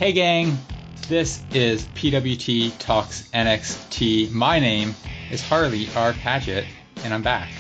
Hey gang, this is PWT Talks NXT. My name is Harley R. Padgett, and I'm back.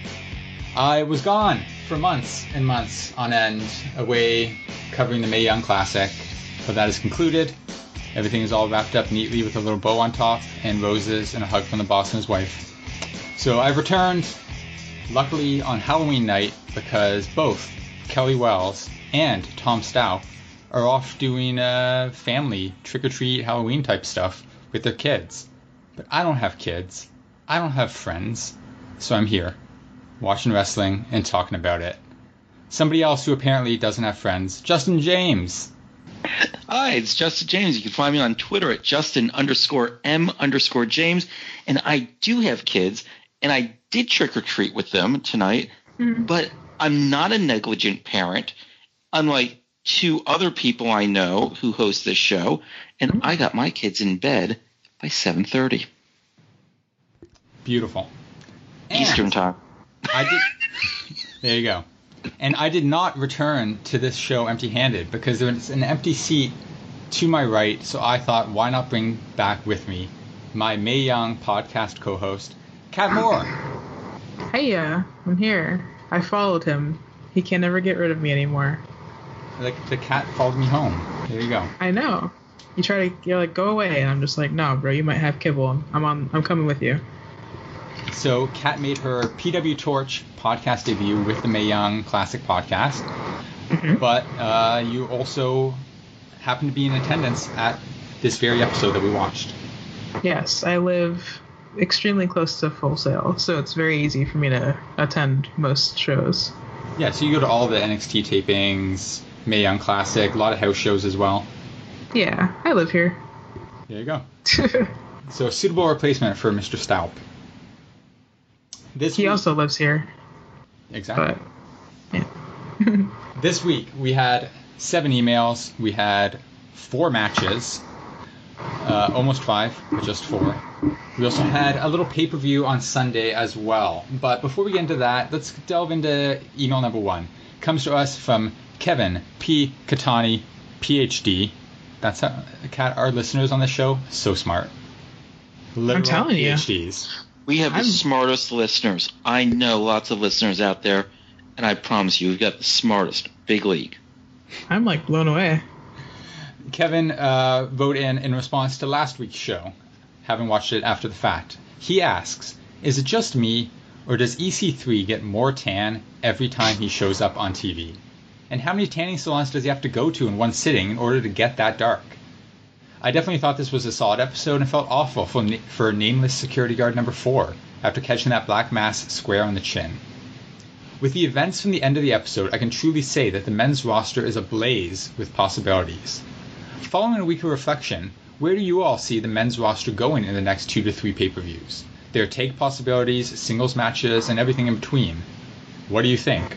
I was gone for months and months on end, away covering the Mae Young Classic, but that is concluded. Everything is all wrapped up neatly with a little bow on top, and roses, and a hug from the boss and his wife. So I've returned, luckily on Halloween night, because both Kelly Wells and Tom Stout are off doing family trick-or-treat Halloween type stuff with their kids. But I don't have kids. I don't have friends. So I'm here, watching wrestling and talking about it. Somebody else who apparently doesn't have friends, Justin James. Hi, it's Justin James. You can find me on Twitter at Justin_M_James. And I do have kids, and I did trick-or-treat with them tonight, but I'm not a negligent parent, unlike two other people I know who host this show, and I got my kids in bed by 7:30. Beautiful. Eastern time. There you go. And I did not return to this show empty-handed because there was an empty seat to my right, so I thought, why not bring back with me my Mae Young podcast co-host, Kat Moore. Hey, I'm here. I followed him. He can never get rid of me anymore. The cat followed me home. There you go. I know. You're like, go away, and I'm just like, no, bro, you might have kibble. I'm coming with you. So Kat made her PW Torch podcast debut with the Mae Young Classic podcast, but you also happened to be in attendance at this very episode that we watched. Yes, I live extremely close to Full Sail, so it's very easy for me to attend most shows. Yeah, so you go to all the NXT tapings, Mae Young Classic, a lot of house shows as well. Yeah, I live here. There you go. So a suitable replacement for Mr. Stout. He also lives here. Exactly. But, yeah. This week we had 7 emails, we had 4 matches, almost 5, but just 4. We also had a little pay-per-view on Sunday as well. But before we get into that, let's delve into email number 1. It comes to us from Kevin P. Katani, PhD. That's our listeners on the show, so smart. Literal I'm telling PhDs. We have the smartest listeners. I know lots of listeners out there, and I promise you, we've got the smartest. Big league. I'm like blown away. Kevin wrote in response to last week's show, having watched it after the fact. He asks, is it just me, or does EC3 get more tan every time he shows up on TV? And how many tanning salons does he have to go to in one sitting in order to get that dark? I definitely thought this was a solid episode and felt awful for nameless security guard number 4 after catching that black mass square on the chin. With the events from the end of the episode, I can truly say that the men's roster is ablaze with possibilities. Following a week of reflection, where do you all see the men's roster going in the next 2 to 3 pay-per-views? There are tag possibilities, singles matches, and everything in between. What do you think?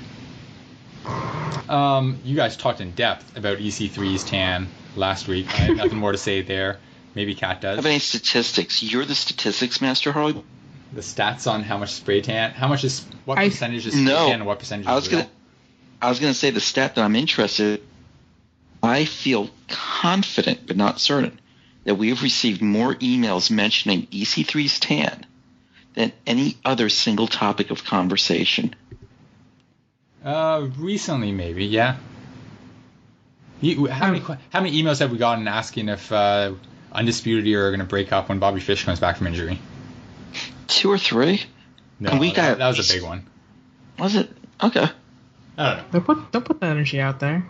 You guys talked in depth about EC3's tan last week. I have nothing more to say there. Maybe Kat does. Have any statistics? You're the statistics master, Harley? The stats on how much spray tan, what percentage is spray tan and what percentage is real? I was gonna say the stat that I'm interested in. I feel confident, but not certain, that we have received more emails mentioning EC3's tan than any other single topic of conversation. Recently, maybe, yeah. How many emails have we gotten asking if Undisputed are going to break up when Bobby Fish comes back from injury? 2 or 3? No, that was a big one. Was it? Okay. I don't know. Don't put that energy out there.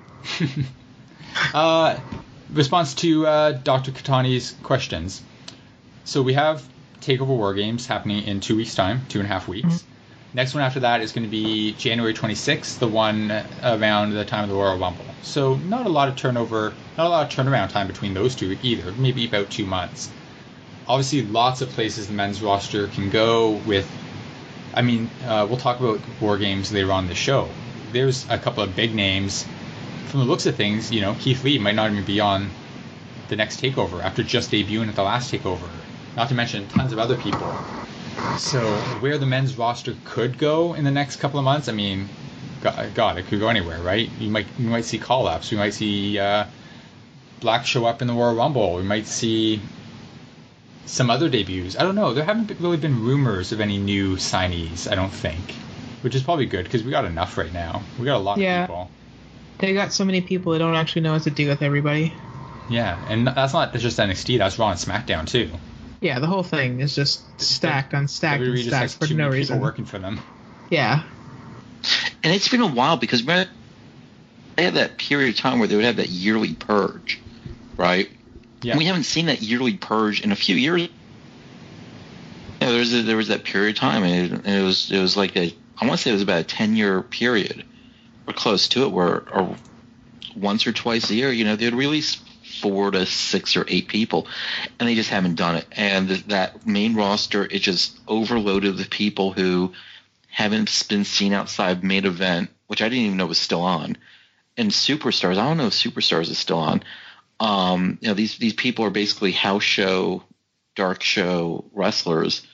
Response to Dr. Katani's questions. So we have TakeOver War Games happening in 2 weeks' time, 2.5 weeks. Next one after that is going to be January 26th, the one around the time of the Royal Rumble. So not a lot of turnaround time between those two either, maybe about 2 months. Obviously, lots of places the men's roster can go with. We'll talk about War Games later on in the show. There's a couple of big names. From the looks of things, Keith Lee might not even be on the next TakeOver after just debuting at the last TakeOver. Not to mention tons of other people. So where the men's roster could go in the next couple of months, God, it could go anywhere, right? You might see call-ups. We might see Black show up in the Royal Rumble. We might see some other debuts. I don't know. There haven't really been rumors of any new signees, I don't think, which is probably good because we got enough right now. We got a lot of people. They got so many people they don't actually know what to do with everybody. Yeah, and that's just NXT. That's Raw and SmackDown too. Yeah, the whole thing is just stacked on stacked and stacked for no reason. People working for them. Yeah. And it's been a while because they had that period of time where they would have that yearly purge, right? Yeah. And we haven't seen that yearly purge in a few years. Yeah, there was that period of time, and it was like I want to say it was about a 10-year period, or close to it, or once or twice a year, they'd release 4 to 6 or 8 people, and they just haven't done it. And that main roster is just overloaded with people who haven't been seen outside main event, which I didn't even know was still on. And Superstars, I don't know if Superstars is still on. These people are basically house show, dark show wrestlers,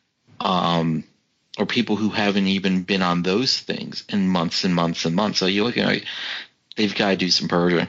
or people who haven't even been on those things in months and months and months. So you look at they've got to do some purging.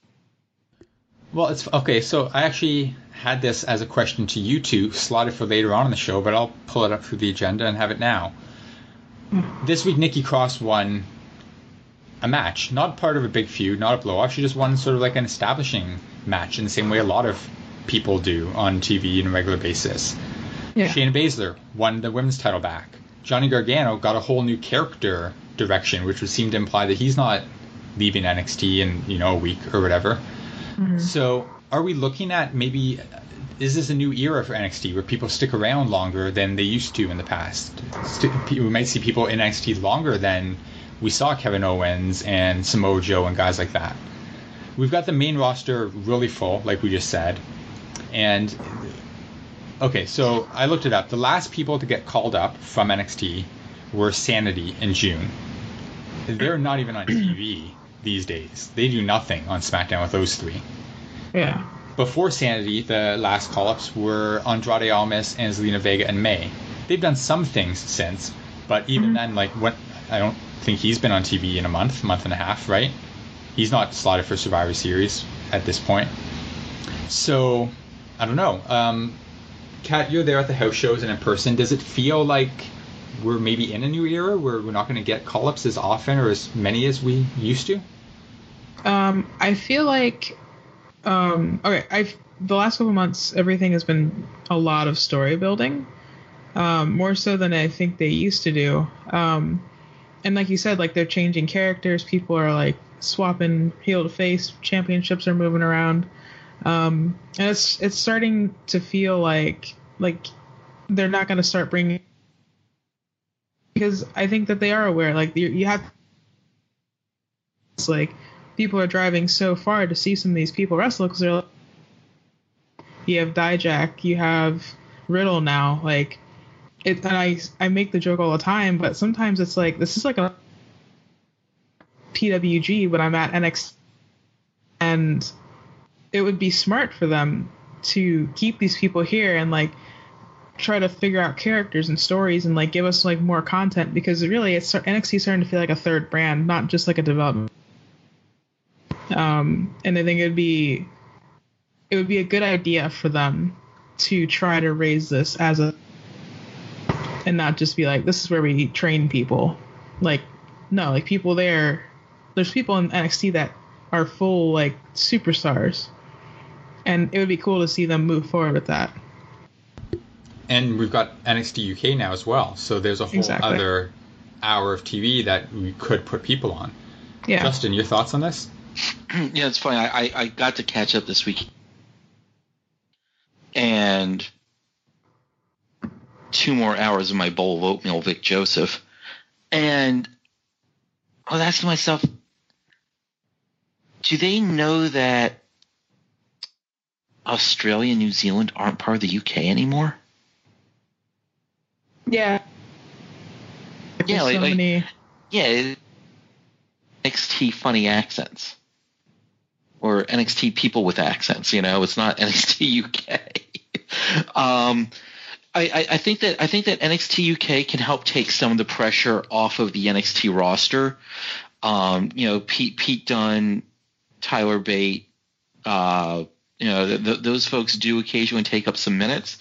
Well, it's okay. So I actually had this as a question to you two, slotted for later on in the show, but I'll pull it up through the agenda and have it now. This week, Nikki Cross won a match, not part of a big feud, not a blow-off. She just won sort of like an establishing match in the same way a lot of people do on TV on a regular basis. Yeah. Shayna Baszler won the women's title back. Johnny Gargano got a whole new character direction, which would seem to imply that he's not leaving NXT in a week or whatever. Mm-hmm. So are we looking at maybe, is this a new era for NXT where people stick around longer than they used to in the past? We might see people in NXT longer than we saw Kevin Owens and Samoa Joe and guys like that. We've got the main roster really full, like we just said. And, okay, so I looked it up. The last people to get called up from NXT were Sanity in June. They're not even on TV these days. They do nothing on SmackDown with those three. Yeah. Before Sanity, the last call-ups were Andrade Almas and Zelina Vega and May. They've done some things since, but even then, I don't think he's been on TV in a month and a half, right? He's not slotted for Survivor Series at this point. So, I don't know. Kat, you're there at the house shows and in person. Does it feel like we're maybe in a new era where we're not going to get call-ups as often or as many as we used to? I feel like the last couple months everything has been a lot of story building, more so than I think they used to do. And like you said, like they're changing characters, people are like swapping heel to face, championships are moving around, and it's starting to feel like they're not going to start bringing, because I think that they are aware, like you have, it's like people are driving so far to see some of these people wrestle because they're like, you have Dijak, you have Riddle now, like it, and I make the joke all the time, but sometimes it's like this is like a PWG, but I'm at NXT, and it would be smart for them to keep these people here and like try to figure out characters and stories and like give us like more content, because really NXT is starting to feel like a third brand, not just like a development. And I think it would be a good idea for them to try to raise this as a, and not just be like, this is where we train people. Like, no, like people there's people in NXT that are full like superstars, and it would be cool to see them move forward with that. And we've got NXT UK now as well, so there's a whole other hour of TV that we could put people on. Yeah. Justin, your thoughts on this? Yeah, it's funny. I got to catch up this week, and 2 more hours of my bowl of oatmeal, Vic Joseph, and I was asking myself, do they know that Australia and New Zealand aren't part of the UK anymore? Yeah. Yeah, yeah, NXT funny accents. Or NXT people with accents, it's not NXT UK. I think that NXT UK can help take some of the pressure off of the NXT roster. Pete Dunne, Tyler Bate, Those folks do occasionally take up some minutes.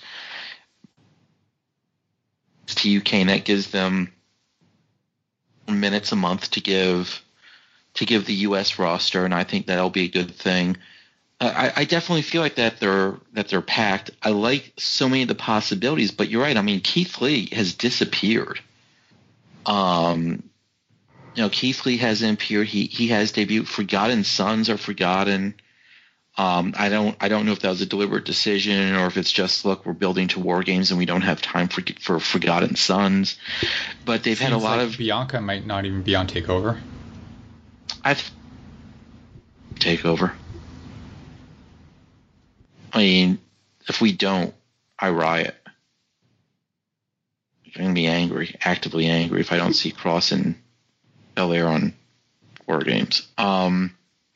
To UK, and that gives them minutes a month to give the US roster, and I think that'll be a good thing. I definitely feel like that they're packed. I like so many of the possibilities, but you're right. I mean, Keith Lee has disappeared. Keith Lee hasn't appeared. He has debuted. Forgotten Sons are forgotten. I don't know if that was a deliberate decision or if it's just, look, we're building to War Games and we don't have time for Forgotten Sons. But they've had a lot of Bianca might not even be on Takeover. Takeover. I mean, if we don't, I riot. I'm gonna be angry, actively angry, if I don't see Cross and Belair on War Games. I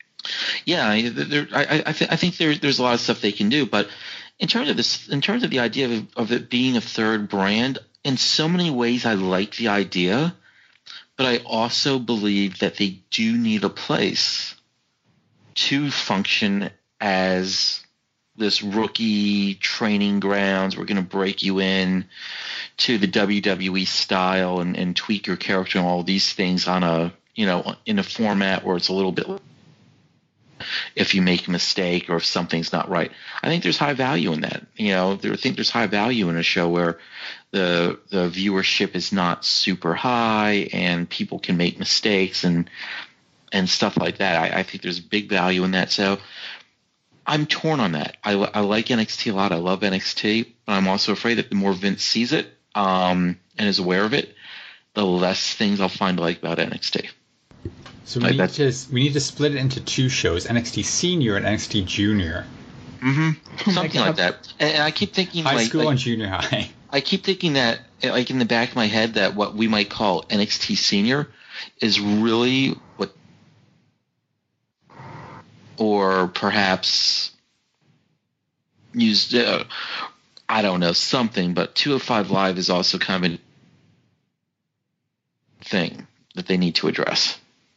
think there's a lot of stuff they can do, but in terms of the idea of it being a third brand, in so many ways I like the idea, but I also believe that they do need a place to function as this rookie training grounds. We're going to break you in to the WWE style and tweak your character and all these things in a format where it's a little bit, if you make a mistake or if something's not right. I think there's high value in that. I think there's high value in a show where the viewership is not super high and people can make mistakes and stuff like that. I think there's big value in that. So I'm torn on that. I like NXT a lot. I love NXT, but I'm also afraid that the more Vince sees it and is aware of it, the less things I'll find to like about NXT. So we need to split it into two shows: NXT Senior and NXT Junior. Mm-hmm. Something like that. And I keep thinking high school and junior high. I keep thinking that, like in the back of my head, that what we might call NXT Senior is really what, or perhaps used, I don't know, something. But 205 Live is also kind of a thing that they need to address.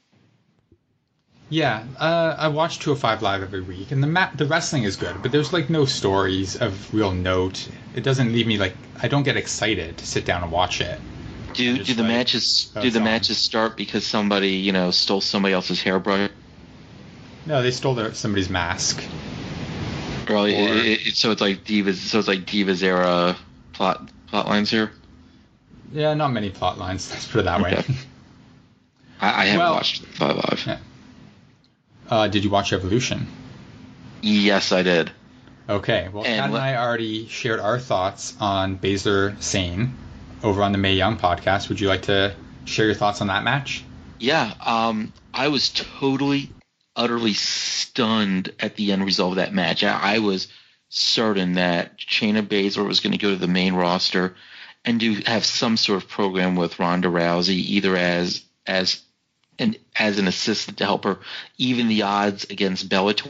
Yeah, I watch 205 Live every week, and the wrestling is good, but there's like no stories of real note. It doesn't leave me I don't get excited to sit down and watch it. Do the matches start because somebody stole somebody else's hairbrush? No, they stole somebody's mask. Really? So it's like Divas. So it's like Divas era plot lines here. Yeah, not many plot lines. Let's put it that way. I haven't watched 5 Live. Yeah. Did you watch Evolution? Yes, I did. Okay. Well, Kat and I already shared our thoughts on Baszler Sane over on the Mae Young podcast. Would you like to share your thoughts on that match? Yeah. I was totally, utterly stunned at the end result of that match. I was certain that Shayna Baszler was going to go to the main roster and have some sort of program with Ronda Rousey, either as an assistant to help her even the odds against Bellator,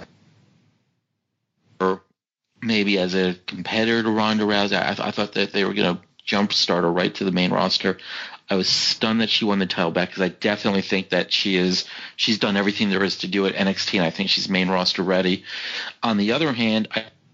or maybe as a competitor to Ronda Rousey. I thought that they were going to jumpstart her right to the main roster. I was stunned that she won the title back because I definitely think that she's done everything there is to do at NXT, and I think she's main roster ready. On the other hand,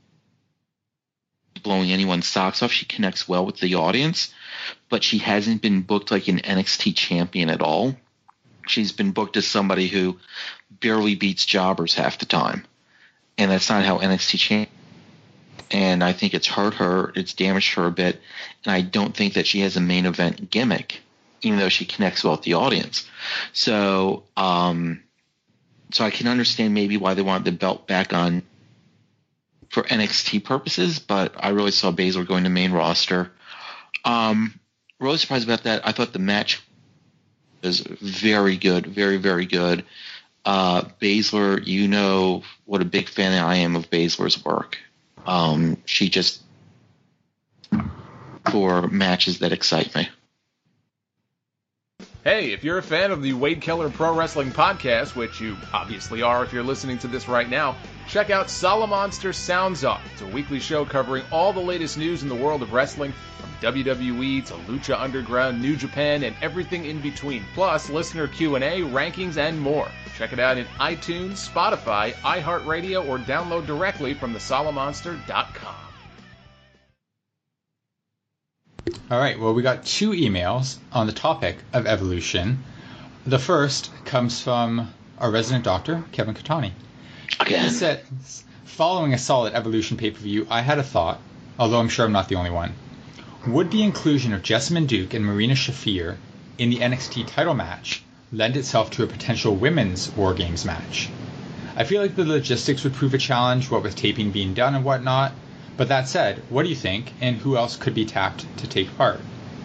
blowing anyone's socks off, she connects well with the audience, but she hasn't been booked like an NXT champion at all. She's been booked as somebody who barely beats jobbers half the time, and that's not how NXT champion. And I think it's hurt her, it's damaged her a bit, and I don't think that she has a main event gimmick, even though she connects well with the audience. So I can understand maybe why they wanted the belt back on for NXT purposes, but I really saw Baszler going to main roster. Really surprised about that. I thought the match was very good, very, very good. Baszler, you know what a big fan I am of Baszler's work. She just for matches that excite me. Hey, if you're a fan of the Wade Keller Pro Wrestling Podcast, which you obviously are if you're listening to this right now, check out Solomonster Sounds Off. It's a weekly show covering all the latest news in the world of wrestling, from WWE to Lucha Underground, New Japan, and everything in between, plus listener Q&A, rankings, and more. Check it out in iTunes, Spotify, iHeartRadio, or download directly from thesolomonster.com. All right, well, we got 2 emails on the topic of evolution. The first comes from our resident doctor, Kevin Katani. Again. He said, following a solid evolution pay-per-view, I had a thought, although I'm sure I'm not the only one. Would the inclusion of Jessamyn Duke and Marina Shafir in the NXT title match lend itself to a potential women's War Games match? I feel like the logistics would prove a challenge, what with taping being done and whatnot. But that said, what do you think, and who else could be tapped to take part?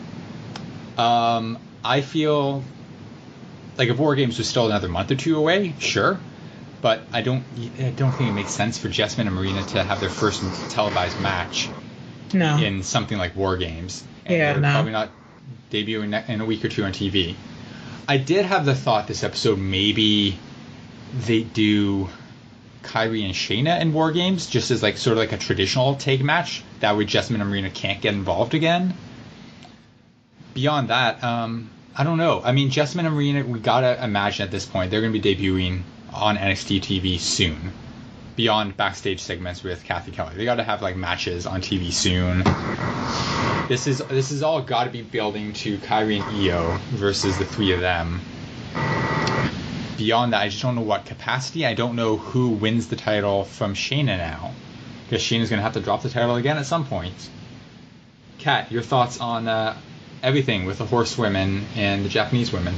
I feel like if War Games was still another month or 2 away, sure. But I don't think it makes sense for Jessamyn and Marina to have their first televised match in something like War Games. And they're probably not debuting in a week or 2 on TV. I did have the thought this episode maybe they do Kairi and Shayna in War Games, just as like sort of like a traditional tag match. That way Jessamyn and Marina can't get involved again. Beyond that, I don't know. I mean, Jessamyn and Marina, we gotta imagine at this point they're gonna be debuting on NXT TV soon. Beyond backstage segments with Kathy Kelly, they gotta have like matches on TV soon. This is all gotta be building to Kairi and Io versus the 3 of them. Beyond that, I just don't know what capacity. I don't know who wins the title from Shayna now, because Shayna's going to have to drop the title again at some point. Kat, your thoughts on everything with the horsewomen and the Japanese women?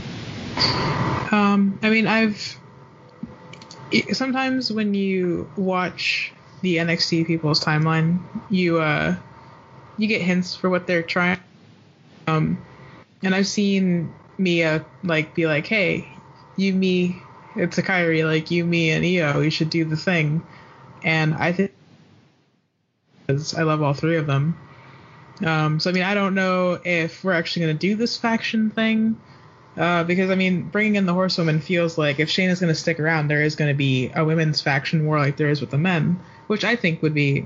I mean, sometimes when you watch the NXT people's timeline, you get hints for what they're trying. And I've seen Mia be like, hey, you, me, it's a Kairi, like you, me, and Io, we should do the thing. And I think I love all 3 of them. So I mean, I don't know if we're actually going to do this faction thing, because I mean, bringing in the horsewomen feels like if Shayna's going to stick around, there is going to be a women's faction war like there is with the men, which I think would be.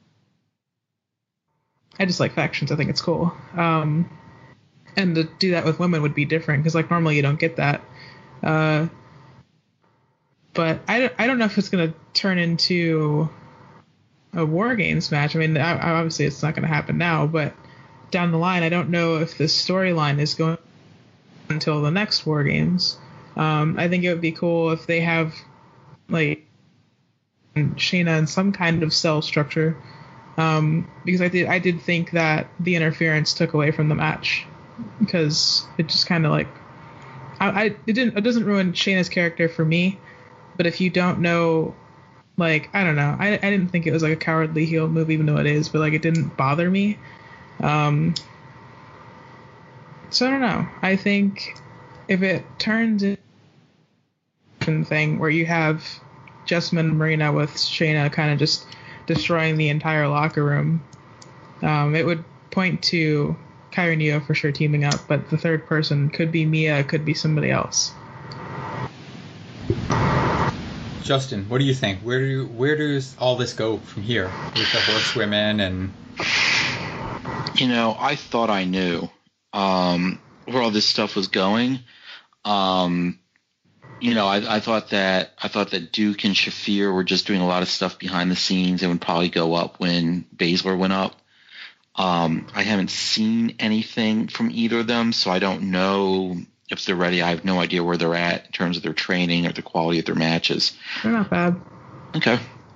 I just like factions. I think it's cool. And to do that with women would be different because like normally you don't get that. But I don't know if it's going to turn into a War Games match. I mean, obviously it's not going to happen now, but down the line, I don't know if the storyline is going until the next War Games. I think it would be cool if they have like Shayna in some kind of cell structure, because I did think that the interference took away from the match because it just kind of like. It doesn't ruin Shayna's character for me, but if you don't know, like, I don't know, I didn't think it was like a cowardly heel move, even though it is, but like it didn't bother me. So I don't know. I think if it turns into a thing where you have Jessamyn and Marina with Shayna kind of just destroying the entire locker room, it would point to Kairi and Io for sure teaming up, but the third person could be Mia, could be somebody else. Justin, what do you think? Where does all this go from here with the horsewomen and? You know, I thought I knew where all this stuff was going. You know, I thought that Duke and Shafir were just doing a lot of stuff behind the scenes and would probably go up when Baszler went up. I haven't seen anything from either of them, so I don't know if they're ready. I have no idea where they're at in terms of their training or the quality of their matches. They're not bad. Okay.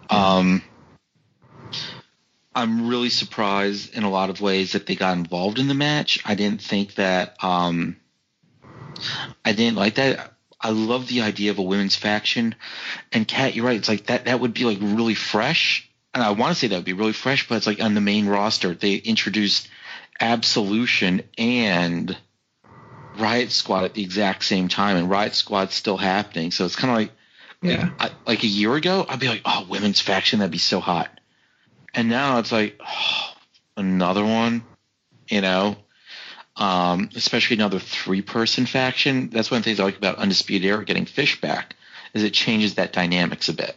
I'm really surprised in a lot of ways that they got involved in the match. I didn't think that I didn't like that. I love the idea of a women's faction. And Kat, you're right. It's like that would be like really fresh. And I want to say that would be really fresh, but it's like on the main roster, they introduced Absolution and Riot Squad at the exact same time, and Riot Squad's still happening. So it's kind of like a year ago, I'd be like, oh, women's faction, that'd be so hot. And now it's like, oh, another one, you know, especially another 3-person faction. That's one of the things I like about Undisputed Era getting Fish back, is it changes that dynamics a bit.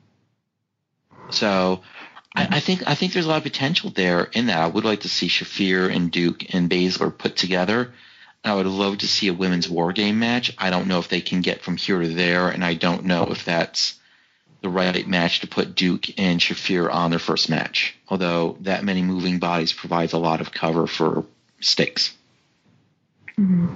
So I think there's a lot of potential there in that. I would like to see Shafir and Duke and Baszler put together. I would love to see a women's war game match. I don't know if they can get from here to there, and I don't know if that's the right match to put Duke and Shafir on their first match. Although that many moving bodies provides a lot of cover for mistakes. Mm-hmm.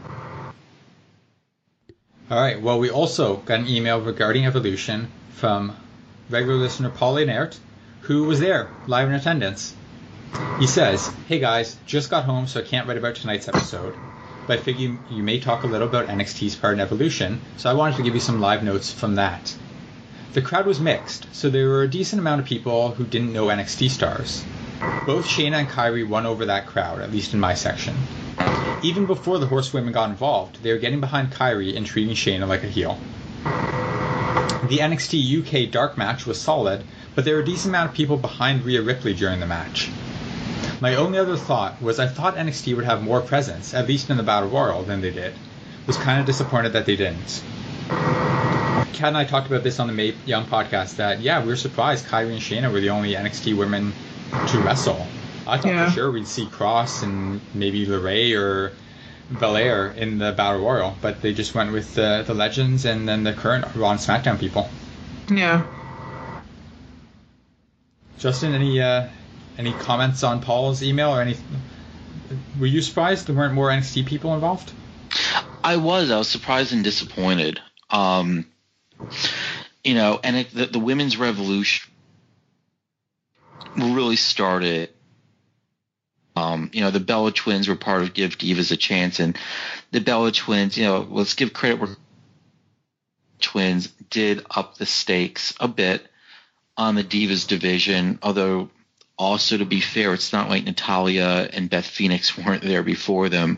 All right. Well, we also got an email regarding Evolution from regular listener Paul Leonert, who was there, live in attendance. He says, "Hey guys, just got home, so I can't write about tonight's episode. But I figure you may talk a little about NXT's part in Evolution, so I wanted to give you some live notes from that. The crowd was mixed, so there were a decent amount of people who didn't know NXT stars. Both Shayna and Kairi won over that crowd, at least in my section. Even before the Horsewomen got involved, they were getting behind Kairi and treating Shayna like a heel. The NXT UK dark match was solid, but there were a decent amount of people behind Rhea Ripley during the match. My only other thought was I thought NXT would have more presence, at least in the Battle Royal, than they did. Was kind of disappointed that they didn't. Kat and I talked about this on the Mae Young podcast, that, yeah, we were surprised Kairi and Shayna were the only NXT women to wrestle. I thought for sure we'd see Cross and maybe LeRae or Belair in the Battle Royal, but they just went with the Legends and then the current Raw and SmackDown people. Yeah. Justin, any comments on Paul's email or any? Were you surprised there weren't more NXT people involved? I was surprised and disappointed. And the women's revolution really started. The Bella Twins were part of Give Divas a Chance, and the Bella Twins, let's give credit where Twins did up the stakes a bit on the Divas division, although also, to be fair, it's not like Natalya and Beth Phoenix weren't there before them.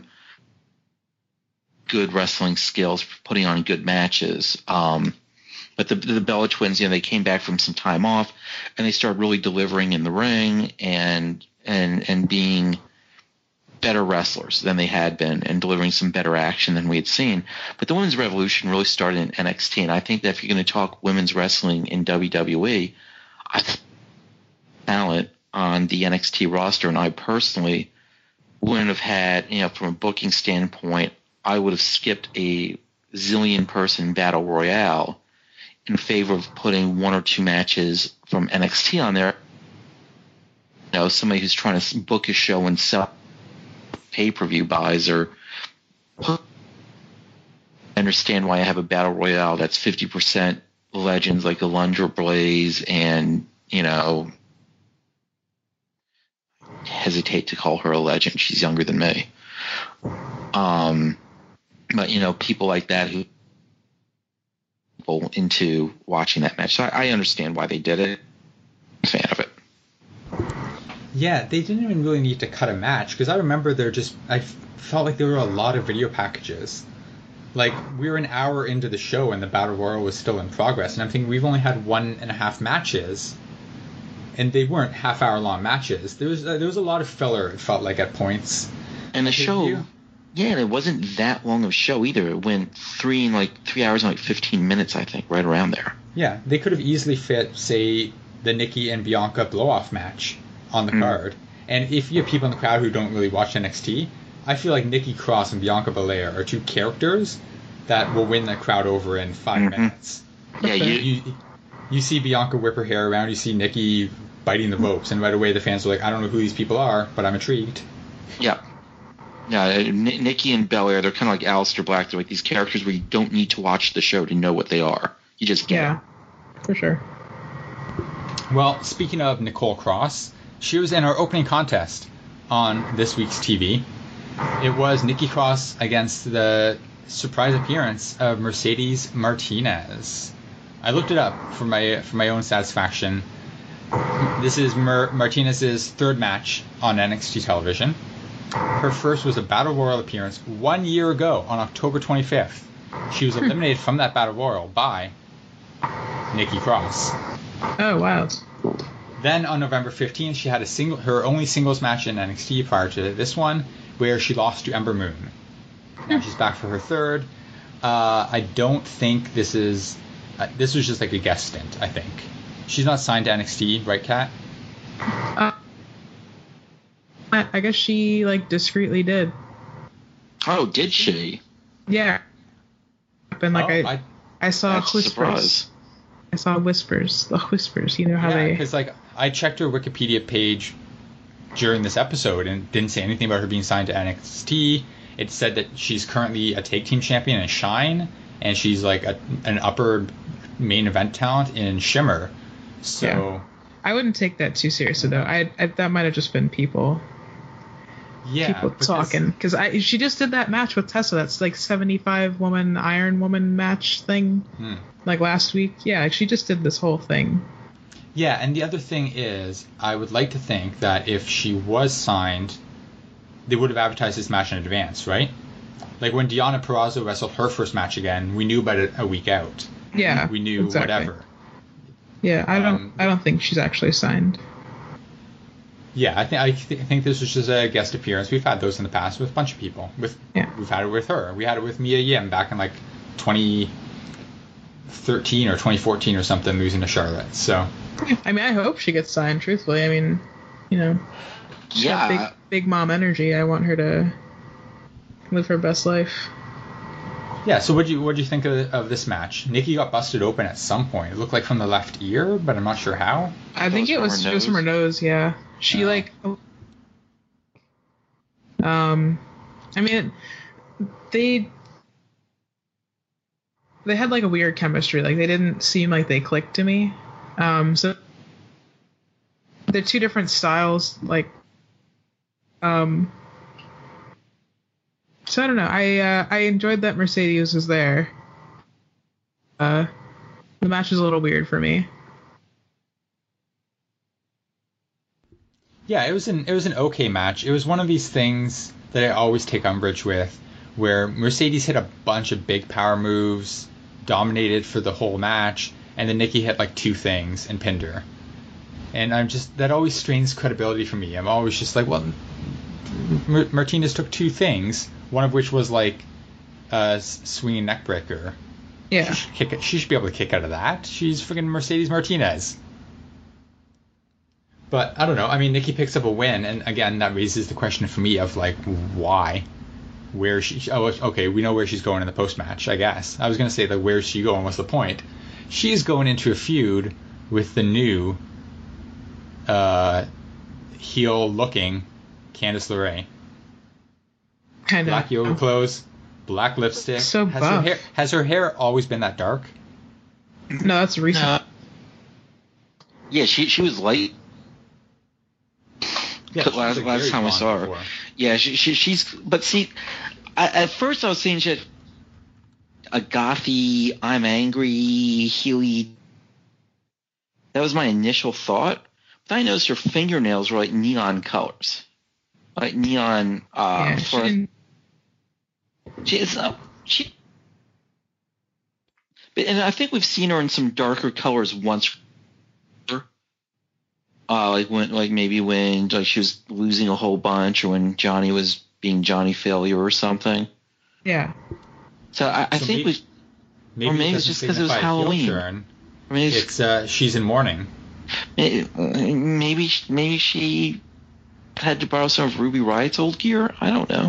Good wrestling skills, putting on good matches. But the Bella Twins, they came back from some time off, and they started really delivering in the ring and being better wrestlers than they had been, and delivering some better action than we had seen. But the women's revolution really started in NXT, and I think that if you're going to talk women's wrestling in WWE, I think talent on the NXT roster, and I personally wouldn't have had, from a booking standpoint, I would have skipped a zillion-person battle royale in favor of putting one or two matches from NXT on there. Somebody who's trying to book a show and sell pay-per-view buys, or understand why I have a battle royale that's 50% legends like Alundra Blaze and, hesitate to call her a legend. She's younger than me. But, people like that who go into watching that match. So I understand why they did it. I'm a fan of it. Yeah, they didn't even really need to cut a match, because I remember I felt like there were a lot of video packages. Like, we were an hour into the show and the Battle Royal was still in progress, and I'm thinking we've only had 1.5 matches, and they weren't half-hour-long matches. There was a lot of filler, it felt like, at points. And the show, and it wasn't that long of a show either. It went 3 hours and 15 minutes, I think, right around there. Yeah, they could have easily fit, say, the Nikki and Bianca blow-off match on the card. And if you have people in the crowd who don't really watch NXT, I feel like Nikki Cross and Bianca Belair are two characters that will win the crowd over in 5 minutes. Yeah, you see Bianca whip her hair around, you see Nikki biting the ropes, and right away the fans are like, I don't know who these people are, but I'm intrigued. Yeah. Yeah, Nikki and Belair, they're kind of like Aleister Black. They're like these characters where you don't need to watch the show to know what they are. You just get it. For sure. Well, speaking of Nicole Cross, she was in our opening contest on this week's TV. It was Nikki Cross against the surprise appearance of Mercedes Martinez. I looked it up for my own satisfaction. This is Martinez's third match on NXT television. Her first was a Battle Royal appearance 1 year ago on October 25th. She was eliminated from that Battle Royal by Nikki Cross. Oh, wow. Then on November 15th, she had her only singles match in NXT prior to this one, where she lost to Ember Moon. Now she's back for her third. I don't think this was just like a guest stint, I think. She's not signed to NXT, right, Kat? I guess she, discreetly did. Oh, did she? Yeah. And like I saw That's a whispers. surprise. I saw whispers. The whispers. You know how they. Because like I checked her Wikipedia page during this episode and didn't say anything about her being signed to NXT. It said that she's currently a tag team champion in Shine, and she's like an upper main event talent in Shimmer. So Yeah. I wouldn't take that too seriously though. I that might have just been people talking because she just did that match with Tessa. That's like 75 woman Iron Woman match thing, like last week. Yeah, she just did this whole thing. Yeah, and the other thing is, I would like to think that if she was signed, they would have advertised this match in advance, right? Like when Deonna Purrazzo wrestled her first match again, we knew about it a week out. Yeah, We knew exactly. whatever. Yeah, I don't think she's actually signed. Yeah, I think this was just a guest appearance. We've had those in the past with a bunch of people. We've had it with her. We had it with Mia Yim back in like 2013 or 2014 or something, losing to Charlotte. So. I mean, I hope she gets signed. Truthfully, I mean, she's got big mom energy. I want her to live her best life. Yeah. So what'd you think of this match? Nikki got busted open at some point. It looked like from the left ear, but I'm not sure how. I think it was just from her nose. Yeah, she I mean, they had like a weird chemistry. Like they didn't seem like they clicked to me. So they're two different styles. Like, so I don't know. I enjoyed that Mercedes was there. The match was a little weird for me. Yeah, it was an okay match. It was one of these things that I always take umbrage with, where Mercedes hit a bunch of big power moves, dominated for the whole match, and then Nikki hit like two things and pinned her. And that always strains credibility for me. I'm always just like, well, Martinez took two things, one of which was like a swinging neck breaker. Yeah. She should be able to kick out of that. She's freaking Mercedes Martinez. But I don't know. I mean, Nikki picks up a win, and again, that raises the question for me of like, why? Where she? Oh, okay, we know where she's going in the post match. I guess I was gonna say like, where's she going? What's the point? She's going into a feud with the new heel-looking Candice LeRae. I know. Black yoga clothes, black lipstick. So buff. Has her hair always been that dark? No, that's recent. Yeah, she was light. Yeah, last time I saw her. Yeah, she's. But see, at first I was saying she had a gothy, I'm angry, heely. That was my initial thought. But I noticed her fingernails were like neon colors, like neon. And I think we've seen her in some darker colors once. Maybe when she was losing a whole bunch, or when Johnny was being Johnny Failure or something. Yeah. So I think maybe it's just because it was Halloween. I mean, it's she's in mourning. Maybe she had to borrow some of Ruby Riot's old gear. I don't know.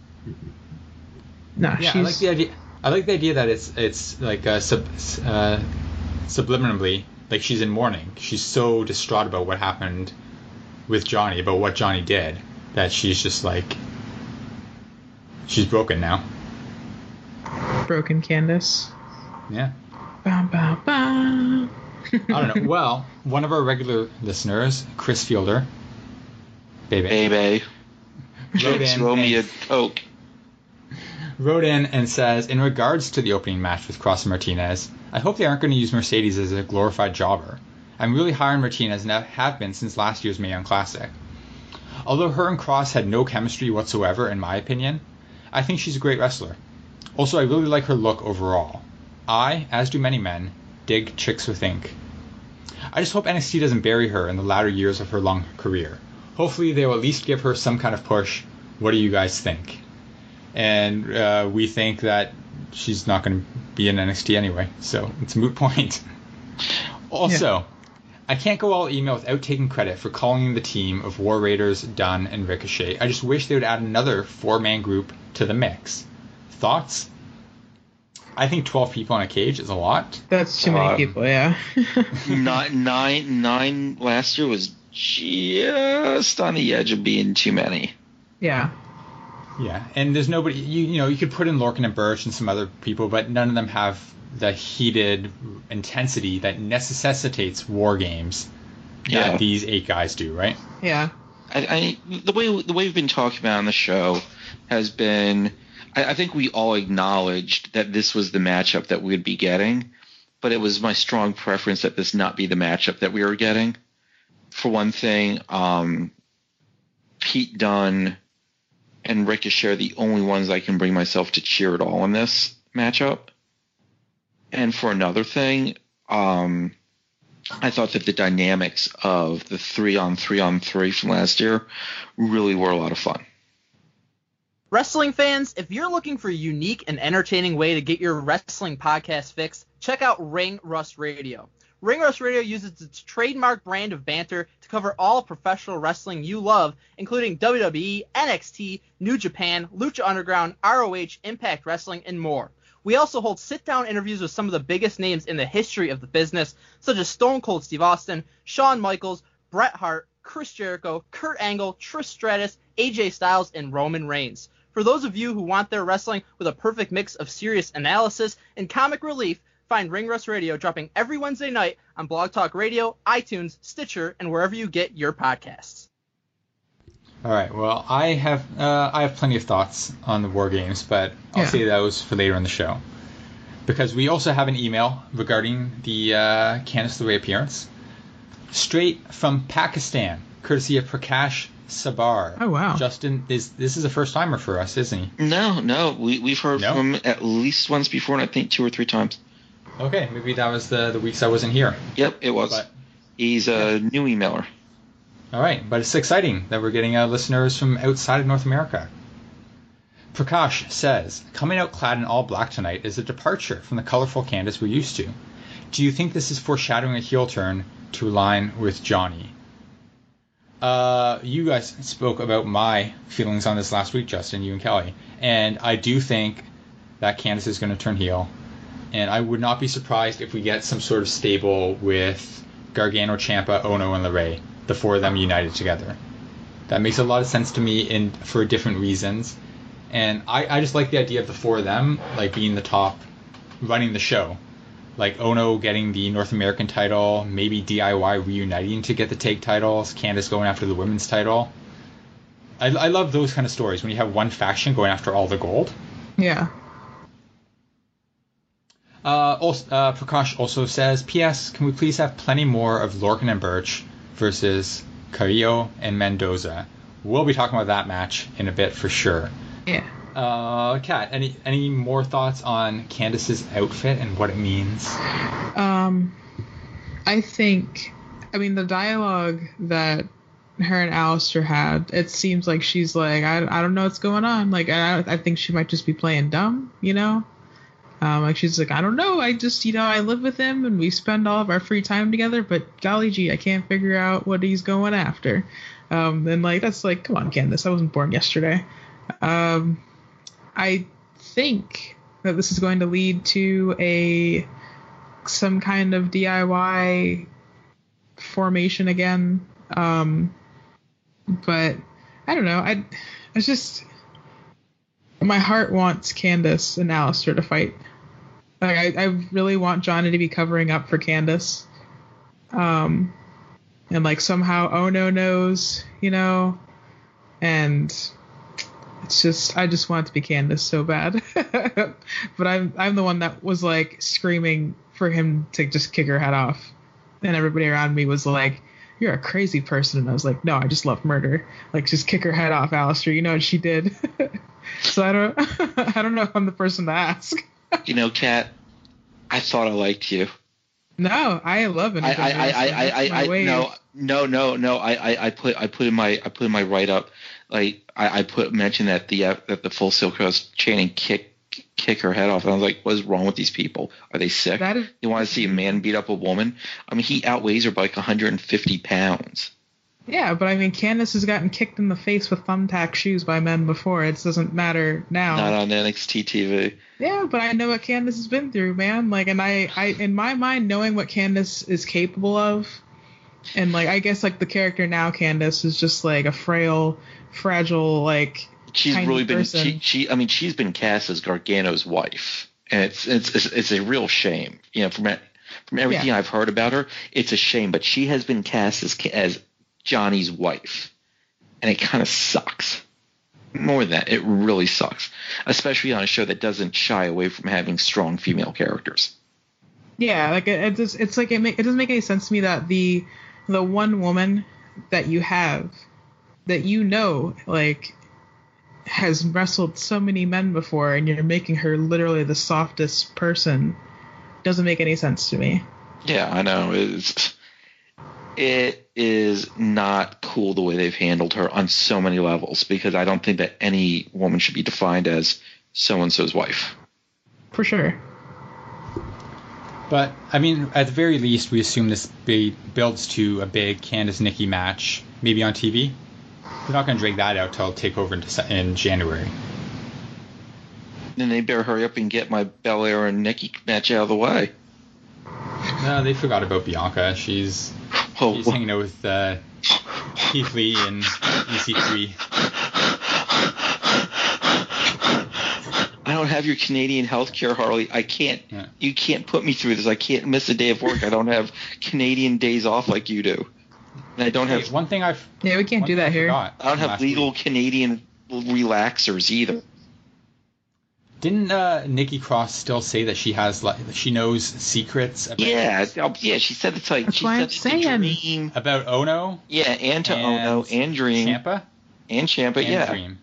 No, yeah, I like the idea. I like the idea that it's like subliminally, like she's in mourning. She's so distraught about what happened with Johnny, about what Johnny did, that she's just like, she's broken now. Broken Candice. Yeah. Bam, bam, bam. I don't know. Well, one of our regular listeners, Chris Fielder, Baby. Throw me a Coke. Wrote in and says, in regards to the opening match with Cross and Martinez, I hope they aren't going to use Mercedes as a glorified jobber. I'm really high on Martinez and have been since last year's Mae Young Classic. Although her and Cross had no chemistry whatsoever, in my opinion, I think she's a great wrestler. Also, I really like her look overall. I, as do many men, dig chicks with ink. I just hope NXT doesn't bury her in the latter years of her long career. Hopefully they will at least give her some kind of push. What do you guys think? And we think that she's not going to be in NXT anyway, so it's a moot point. Also, I can't go all email without taking credit for calling the team of War Raiders, Dunn, and Ricochet. I just wish they would add another 4-man group to the mix. Thoughts? I think 12 people in a cage is a lot. That's too many people, yeah. nine last year was just on the edge of being too many. Yeah. Yeah, and there's nobody, you know, you could put in Lorcan and Birch and some other people, but none of them have the heated intensity that necessitates war games that these 8 guys do, right? Yeah. The way we've been talking about on the show has been, I think we all acknowledged that this was the matchup that we'd be getting, but it was my strong preference that this not be the matchup that we were getting. For one thing, Pete Dunne and Ricochet are the only ones I can bring myself to cheer at all in this matchup. And for another thing, I thought that the dynamics of the 3-on-3-on-3 from last year really were a lot of fun. Wrestling fans, if you're looking for a unique and entertaining way to get your wrestling podcast fix, check out Ring Rust Radio. Ring Rust Radio uses its trademark brand of banter to cover all professional wrestling you love, including WWE, NXT, New Japan, Lucha Underground, ROH, Impact Wrestling, and more. We also hold sit-down interviews with some of the biggest names in the history of the business, such as Stone Cold Steve Austin, Shawn Michaels, Bret Hart, Chris Jericho, Kurt Angle, Trish Stratus, AJ Styles, and Roman Reigns. For those of you who want their wrestling with a perfect mix of serious analysis and comic relief, find Ring Rust Radio dropping every Wednesday night on Blog Talk Radio, iTunes, Stitcher, and wherever you get your podcasts. All right. Well, I have plenty of thoughts on the War Games, but I'll save those for later in the show. Because we also have an email regarding the Candice LeRae appearance, straight from Pakistan, courtesy of Prakash Sabar. Oh, wow. Justin, this is a first timer for us, isn't he? No. We've heard from him at least once before, and I think 2 or 3 times. Okay, maybe that was the weeks I wasn't here. Yep, it was. But, he's a new emailer. All right, but it's exciting that we're getting listeners from outside of North America. Prakash says, coming out clad in all black tonight is a departure from the colorful Candice we're used to. Do you think this is foreshadowing a heel turn to align with Johnny? You guys spoke about my feelings on this last week, Justin, you and Kelly, and I do think that Candice is going to turn heel. And I would not be surprised if we get some sort of stable with Gargano, Ciampa, Ono, and LeRae, the 4 of them united together. That makes a lot of sense to me for different reasons. And I just like the idea of the 4 of them like being the top, running the show. Like Ono getting the North American title, maybe DIY reuniting to get the tag titles, Candice going after the women's title. I love those kind of stories when you have one faction going after all the gold. Yeah. Prakash also says, P.S. Can we please have plenty more of Lorcan and Birch versus Carrillo and Mendoza? We'll be talking about that match in a bit for sure. Yeah. Kat, any more thoughts on Candice's outfit and what it means? I think, the dialogue that her and Alistair had, it seems like she's like, I don't know what's going on. Like, I think she might just be playing dumb, you know? Like she's like, I don't know, I just, I live with him and we spend all of our free time together, but golly gee, I can't figure out what he's going after. And like, that's like, come on, Candice, I wasn't born yesterday. I think that this is going to lead to some kind of DIY formation again. But I don't know. It's just, my heart wants Candice and Alistair to fight. Like I really want Johnny to be covering up for Candice. And like somehow Ono knows, and it's just, I just want it to be Candice so bad. But I'm the one that was like screaming for him to just kick her head off. And everybody around me was like, you're a crazy person. And I was like, no, I just love murder. Like, just kick her head off, Alistair. You know what she did. So I don't know if I'm the person to ask. Kat, I thought I liked you. No, I love it. No. I put in my write up, like I mentioned that the Full Sail Cross chanting kick kick her head off. And I was like, what is wrong with these people? Are they sick? You want to see a man beat up a woman? I mean, he outweighs her by like 150 pounds. Yeah, but I mean, Candice has gotten kicked in the face with thumbtack shoes by men before. It doesn't matter now. Not on NXT TV. Yeah, but I know what Candice has been through, man. Like, and I in my mind, knowing what Candice is capable of, and like, I guess like the character now, Candice is just like a frail, fragile, like. She's really been. I mean, she's been cast as Gargano's wife, and it's a real shame. You know, from everything I've heard about her, it's a shame. But she has been cast as Johnny's wife, and it kind of sucks. More than that, it really sucks, especially on a show that doesn't shy away from having strong female characters. Yeah, like it doesn't make any sense to me that the one woman that you have that like has wrestled so many men before, and you're making her literally the softest person, doesn't make any sense to me. Yeah, I know. It is not cool the way they've handled her on so many levels, because I don't think that any woman should be defined as so-and-so's wife. For sure. But, I mean, at the very least, we assume this builds to a big Candice-Nikki match, maybe on TV. They're not going to drag that out till TakeOver in January. Then they better hurry up and get my Belair and Nikki match out of the way. No, they forgot about Bianca. She's hanging out with Keith Lee and EC3. I don't have your Canadian healthcare, Harley. I can't. Yeah. You can't put me through this. I can't miss a day of work. I don't have Canadian days off like you do. And I don't have. One thing I've. Yeah, we can't do that here. I don't have legal Canadian relaxers either. Didn't Nikki Cross still say that she has she knows secrets? About She said it's like. That's why I'm saying. Dream. About Ono. Yeah, and Ono and Dream. Ciampa. And Ciampa, yeah. Dream.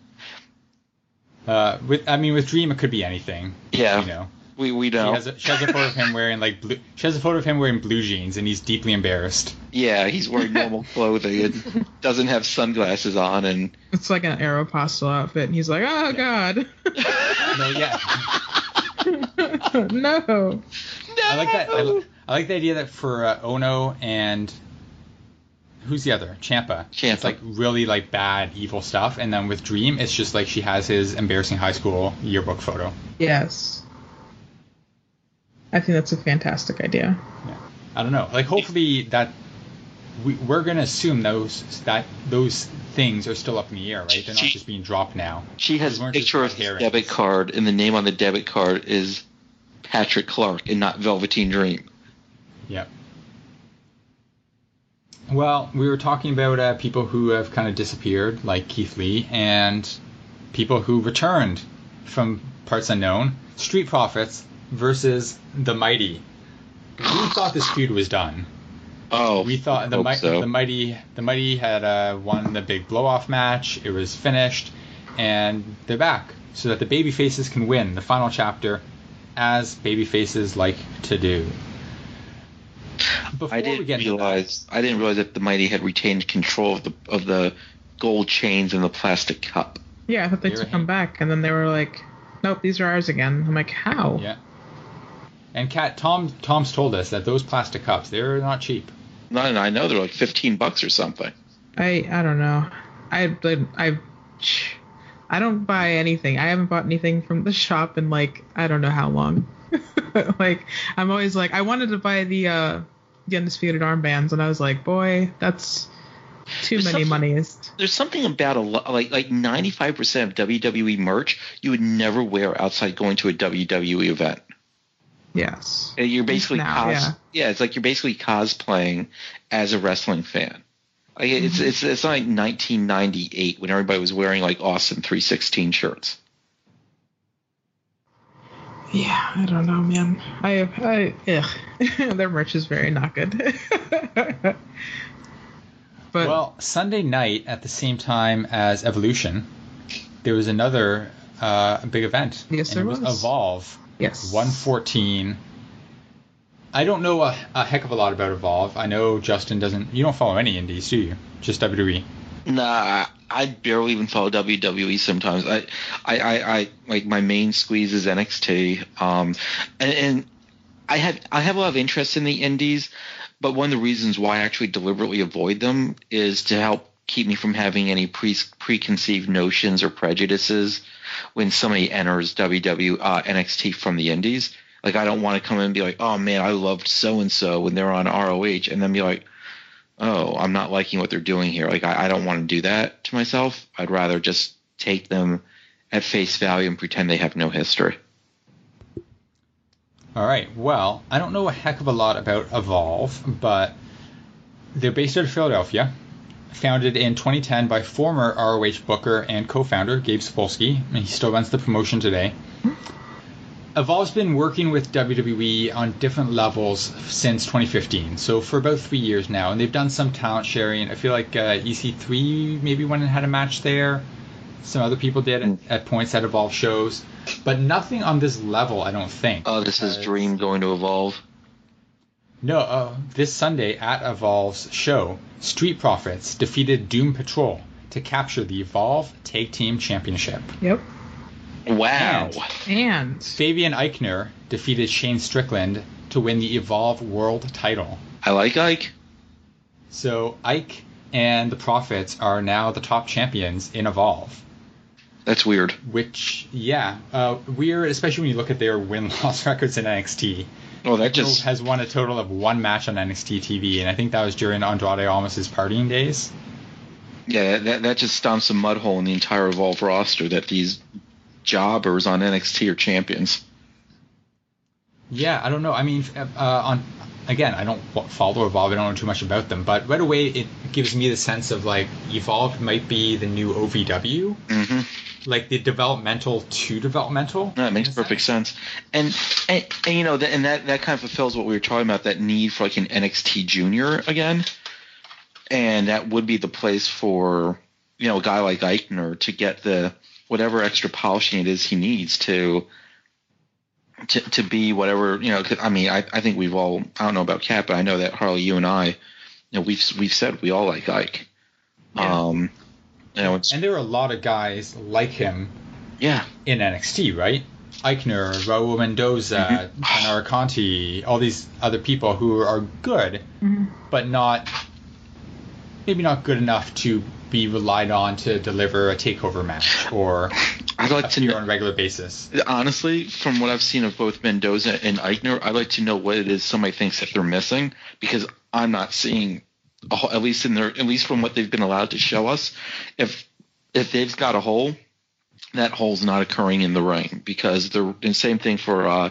With Dream it could be anything. Yeah. You know. We know. She has a photo of him wearing blue jeans, and he's deeply embarrassed. Yeah, he's wearing normal clothing and doesn't have sunglasses on, and it's like an Aeropostale outfit, and he's like, "Oh God." No, yeah. No. I like that. I like the idea that for Ono and who's the other? Ciampa. It's like really like bad, evil stuff, and then with Dream, it's just like she has his embarrassing high school yearbook photo. Yes. I think that's a fantastic idea. Yeah. I don't know. Like, hopefully that we're gonna assume those things are still up in the air, right? They're not just being dropped now. She has a picture of his debit card, and the name on the debit card is Patrick Clark and not Velveteen Dream. Yep. Well, we were talking about people who have kind of disappeared, like Keith Lee, and people who returned from parts unknown. Street Profits versus the Mighty. We thought this feud was done. Oh, we thought the Mighty had won the big blow-off match. It was finished, and they're back so that the babyfaces can win the final chapter, as babyfaces like to do. I didn't realize that the Mighty had retained control of the gold chains and the plastic cup. Yeah, I thought they took them back, and then they were like, "Nope, these are ours again." I'm like, "How?" Yeah. And Kat, Tom's told us that those plastic cups, they're not cheap. No, I know they're like $15 or something. I don't know. I don't buy anything. I haven't bought anything from the shop in like I don't know how long. Like I'm always like I wanted to buy the Undisputed armbands, and I was like, boy, that's too many monies. There's something about like 95% of WWE merch you would never wear outside going to a WWE event. Yes. You're basically it's like you're basically cosplaying as a wrestling fan. Like it's not like 1998 when everybody was wearing like Austin 316 shirts. Yeah, I don't know, man. Their merch is very not good. But well, Sunday night at the same time as Evolution, there was another big event. Yes, there was. Evolve. Yes. 114. I don't know a heck of a lot about Evolve. I know Justin doesn't. You don't follow any indies, do you? Just WWE. Nah, I barely even follow WWE sometimes. I like my main squeeze is NXT. And I have a lot of interest in the indies, but one of the reasons why I actually deliberately avoid them is to help keep me from having any preconceived notions or prejudices when somebody enters NXT from the indies. Like, I don't want to come in and be like, oh man, I loved so and so when they're on ROH, and then be like, oh, I'm not liking what they're doing here. Like, I don't want to do that to myself. I'd rather just take them at face value and pretend they have no history. All right. Well, I don't know a heck of a lot about Evolve, but they're based out of Philadelphia, founded in 2010 by former ROH booker and co-founder Gabe Sapolsky, and he still runs the promotion today. Evolve's been working with WWE on different levels since 2015, so for about 3 years now, and they've done some talent sharing. I feel like EC3 maybe went and had a match there. Some other people did at points at Evolve shows, but nothing on this level, I don't think. Oh, this is Dream going to Evolve? No, this Sunday at Evolve's show, Street Profits defeated Doom Patrol to capture the Evolve Tag Team Championship. Yep. Wow. And Fabian Eichner defeated Shane Strickland to win the Evolve World title. I like Ike. So Ike and the Profits are now the top champions in Evolve. That's weird. Which, yeah, weird, especially when you look at their win-loss records in NXT. Oh, that Evolve has won a total of one match on NXT TV, and I think that was during Andrade Almas' partying days. Yeah, that just stomps a mud hole in the entire Evolve roster that these jobbers on NXT are champions. Yeah, I don't know. I mean, again, I don't follow Evolve. I don't know too much about them, but right away it gives me the sense of like Evolve might be the new OVW, like the developmental to developmental. That makes perfect sense. And you know, that kind of fulfills what we were talking about, that need for like an NXT Junior again, and that would be the place for, you know, a guy like Eichner to get the whatever extra polishing it is he needs to be whatever, you know. I mean, I think we've all, I don't know about Kat, but I know that Harley, you and I, you know, we've said we all like Ike. Yeah. You know, and there are a lot of guys like him. Yeah. In NXT, right? Eichner, Raul Mendoza, Taynara Conti, all these other people who are good, but maybe not good enough to be relied on to deliver a takeover match or I'd like to know on a regular basis. Honestly, from what I've seen of both Mendoza and Eichner, I'd like to know what it is somebody thinks that they're missing, because I'm not seeing at least from what they've been allowed to show us. If they've got a hole, that hole's not occurring in the ring, because the same thing for I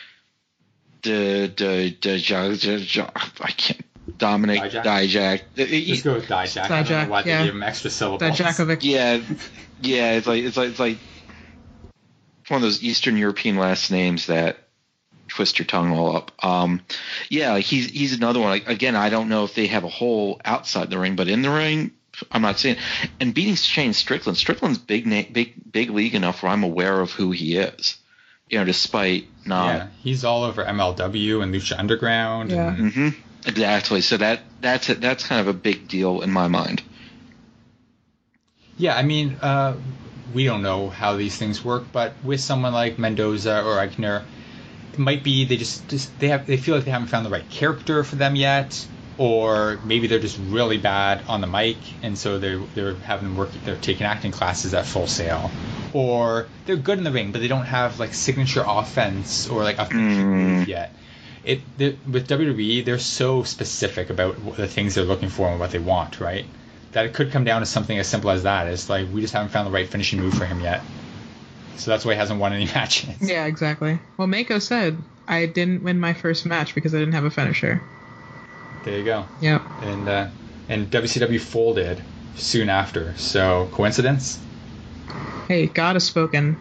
can't. Dominic Dijak. Let's go with Dijak. I don't know why they gave him extra syllables. Dijakovic. Yeah. It's like one of those Eastern European last names that twist your tongue all up. Like he's another one. Like, again, I don't know if they have a hole outside the ring, but in the ring, I'm not seeing. And beating Shane Strickland. Strickland's big league enough where I'm aware of who he is. You know, despite not. Yeah, he's all over MLW and Lucha Underground. Yeah. And, Exactly. So that's kind of a big deal in my mind. Yeah, I mean, we don't know how these things work, but with someone like Mendoza or Eichner, it might be they they feel like they haven't found the right character for them yet, or maybe they're just really bad on the mic, and so they're having them work. They're taking acting classes at Full Sail, or they're good in the ring, but they don't have like signature offense or like a move yet. With WWE, they're so specific about the things they're looking for and what they want, right? That it could come down to something as simple as that. It's like, we just haven't found the right finishing move for him yet. So that's why he hasn't won any matches. Yeah, exactly. Well, Mako said, I didn't win my first match because I didn't have a finisher. There you go. Yeah. And WCW folded soon after. So, coincidence? Hey, God has spoken.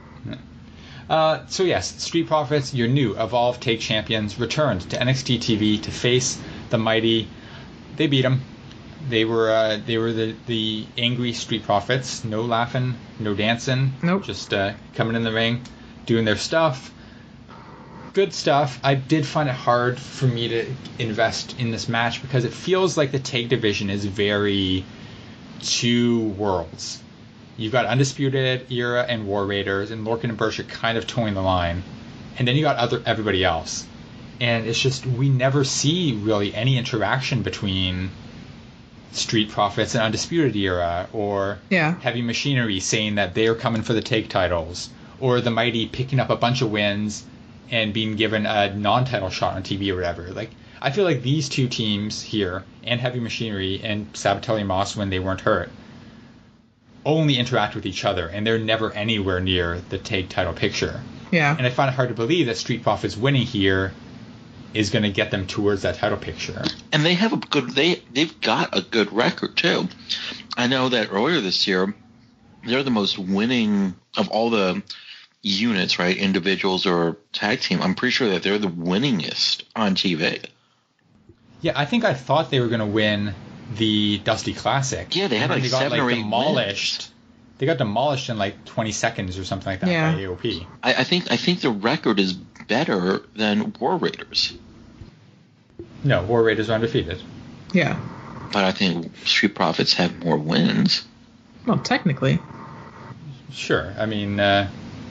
So yes, Street Profits, your new Evolve Tag Champions, returned to NXT TV to face the mighty. They beat them. They were the angry Street Profits. No laughing, no dancing. Nope. Just coming in the ring, doing their stuff. Good stuff. I did find it hard for me to invest in this match because it feels like the tag division is very two worlds. You've got Undisputed Era and War Raiders, and Lorcan and Burch are kind of towing the line. And then you got everybody else. And it's just, we never see really any interaction between Street Profits and Undisputed Era, or Heavy Machinery saying that they're coming for the take titles, or the Mighty picking up a bunch of wins and being given a non-title shot on TV or whatever. Like, I feel like these two teams here, and Heavy Machinery and Sabatelli Moss when they weren't hurt, only interact with each other, and they're never anywhere near the take title picture. Yeah. And I find it hard to believe that Street Profits winning here is going to get them towards that title picture. And they have they've got a good record too. I know that earlier this year, they're the most winning of all the units, right? Individuals or tag team. I'm pretty sure that they're the winningest on TV. Yeah, I think I thought they were going to win the Dusty Classic. Yeah, they had like 7 or 8 demolished. Wins. They got demolished in like 20 seconds or something like that by AOP. I think the record is better than War Raiders. No, War Raiders are undefeated. Yeah. But I think Street Profits have more wins. Well, technically. Sure. I mean, a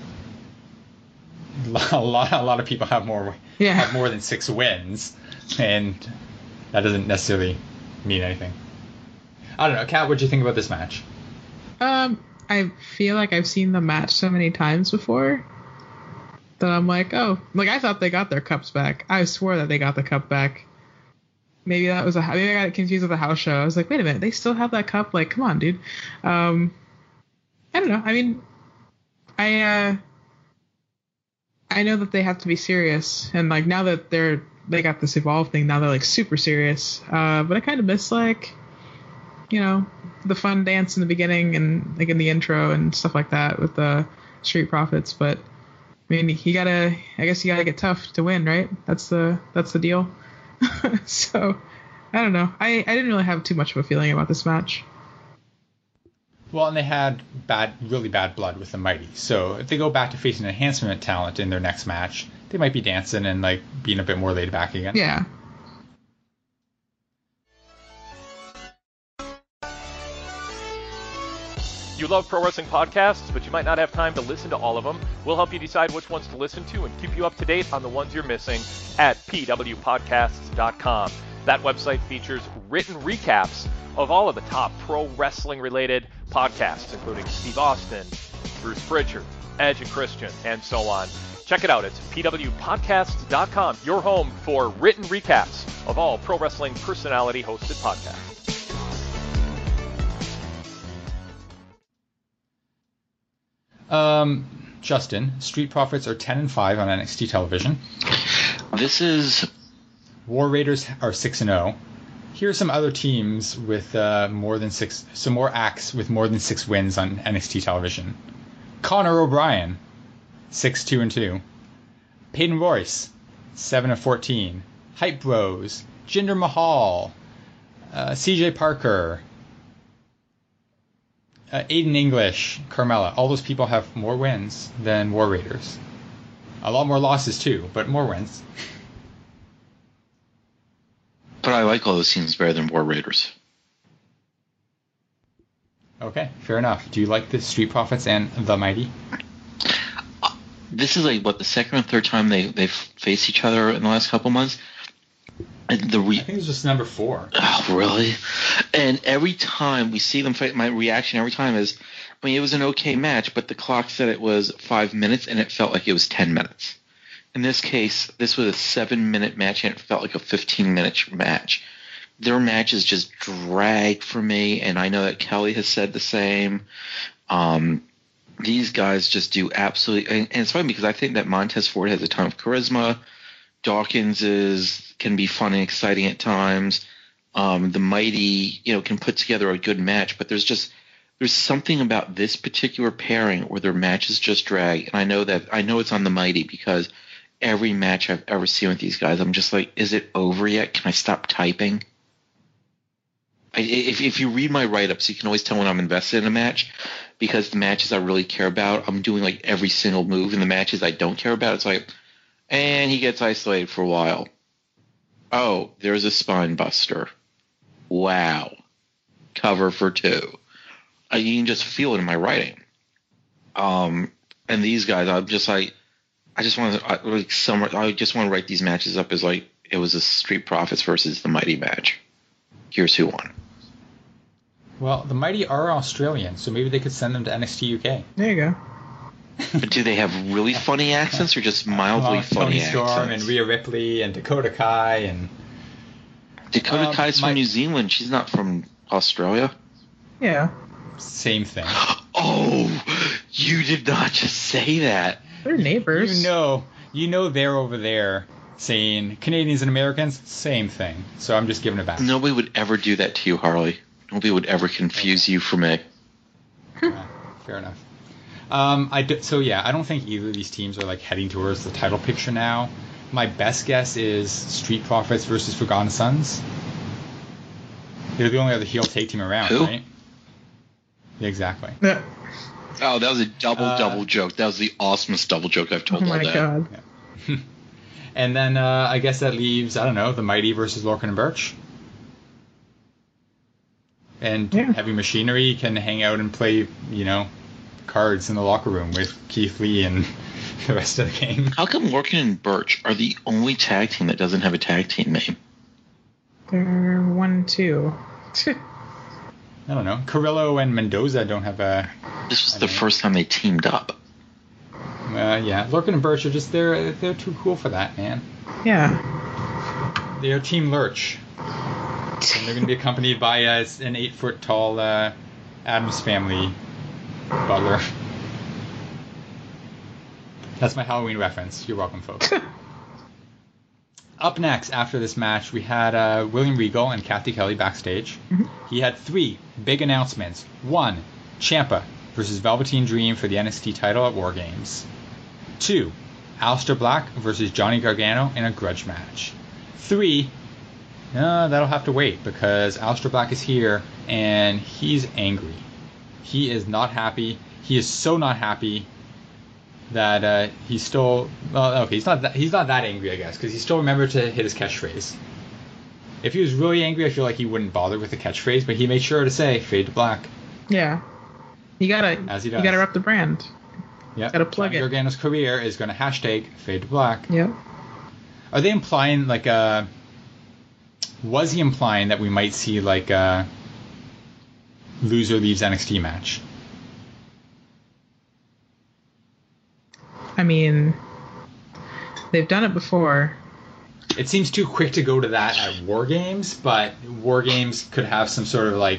lot of people have more than 6 wins, and that doesn't necessarily mean anything. I don't know. Kat, what do you think about this match? I feel like I've seen the match so many times before that I'm like, oh, like I thought they got their cups back. I swore that they got the cup back. Maybe I got it confused with the house show. I was like, wait a minute, they still have that cup? Like, come on, dude. I don't know. I mean, I know that they have to be serious, and like now that they got this Evolve thing, now they're like super serious. But I kind of miss like, you know, the fun dance in the beginning and like in the intro and stuff like that with the Street Profits. But I mean, I guess you gotta get tough to win, right? That's the deal. So I don't know. I didn't really have too much of a feeling about this match. Well, and they had really bad blood with the Mighty. So if they go back to facing enhancement talent in their next match, they might be dancing and like being a bit more laid back again. Yeah. You love pro wrestling podcasts, but you might not have time to listen to all of them. We'll help you decide which ones to listen to and keep you up to date on the ones you're missing at pwpodcasts.com. That website features written recaps of all of the top pro wrestling related podcasts, including Steve Austin, Bruce Pritchard, Edge and Christian, and so on. Check it out. It's pwpodcasts.com, your home for written recaps of all pro wrestling personality hosted podcasts. Justin, Street Profits are 10-5 on NXT television. War Raiders are 6-0. Here are some other teams with some more acts with more than 6 wins on NXT television. Connor O'Brien, 6-2-2. Peyton Royce, 7-14. Hype Bros, Jinder Mahal, CJ Parker, Aiden English, Carmella. All those people have more wins than War Raiders. A lot more losses too, but more wins. But I like all those teams better than War Raiders. Okay, fair enough. Do you like the Street Profits and the Mighty? This is like, the second or third time they've faced each other in the last couple months? I think it's just number 4. Oh, really? And every time we see them fight, my reaction every time is, I mean, it was an okay match, but the clock said it was 5 minutes, and it felt like it was 10 minutes. In this case, this was a 7-minute match, and it felt like a 15-minute match. Their matches just dragged for me, and I know that Kelly has said the same. These guys just do absolutely – and it's funny because I think that Montez Ford has a ton of charisma. Dawkins can be fun and exciting at times. The Mighty, can put together a good match, but there's something about this particular pairing where their matches just drag. And I know it's on the Mighty because every match I've ever seen with these guys, I'm just like, is it over yet? Can I stop typing? If you read my write-ups, you can always tell when I'm invested in a match because the matches I really care about, I'm doing like every single move. And the matches I don't care about, it's like, and he gets isolated for a while. Oh, there's a spine buster. Wow. cover for 2. You can just feel it in my writing. And these guys, I'm just like, I just want to write these matches up as like it was the Street Profits versus the Mighty match. Here's who won. Well, the Mighty are Australian, so maybe they could send them to NXT UK. There you go. But do they have really funny accents or just mildly funny Tony Storm accents? and Rhea Ripley and Dakota Kai and Dakota Kai's from New Zealand. She's not from Australia. Yeah. same thing. Oh, you did not just say that. They're neighbors. You know they're over there saying Canadians and Americans, same thing. So I'm just giving it back. Nobody would ever do that to you, Harley. Nobody would ever confuse you for me. Fair enough. I don't think either of these teams are like heading towards the title picture now. My best guess is Street Profits versus Forgotten Sons. They're the only other heel tag team around, Who? right? Yeah, exactly. Yeah. Oh, that was a double joke. That was the awesomest double joke I've told Oh all my day. god. Yeah. And then I guess that leaves, I don't know, the Mighty versus Lorcan and Birch. And Heavy Machinery can hang out and play, cards in the locker room with Keith Lee and the rest of the gang. How come Lorcan and Birch are the only tag team that doesn't have a tag team name? They're 1-2. I don't know. Carrillo and Mendoza don't have a... This was the first time they teamed up. Yeah, Lorcan and Birch are just, they're too cool for that, man. Yeah. They're Team Lurch. And they're going to be accompanied by an 8-foot tall Addams Family butler. That's my Halloween reference. You're welcome, folks. Up next, after this match, we had William Regal and Kathy Kelly backstage. Mm-hmm. He had 3 big announcements. 1, Ciampa versus Velveteen Dream for the NXT title at War Games. 2, Aleister Black versus Johnny Gargano in a grudge match. 3, that'll have to wait because Aleister Black is here and he's angry. He is not happy. He is so not happy that he's still... Well, okay, he's not that angry, I guess, because he still remembered to hit his catchphrase. If he was really angry, I feel like he wouldn't bother with the catchphrase, but he made sure to say, fade to black. Yeah. You gotta rep the brand. Yeah. Gotta plug Johnny it. Gargano's career is going to hashtag fade to black. Yep. Are they implying, was he implying that we might see, a loser leaves NXT match? I mean, they've done it before. It seems too quick to go to that at War Games, but War Games could have some sort of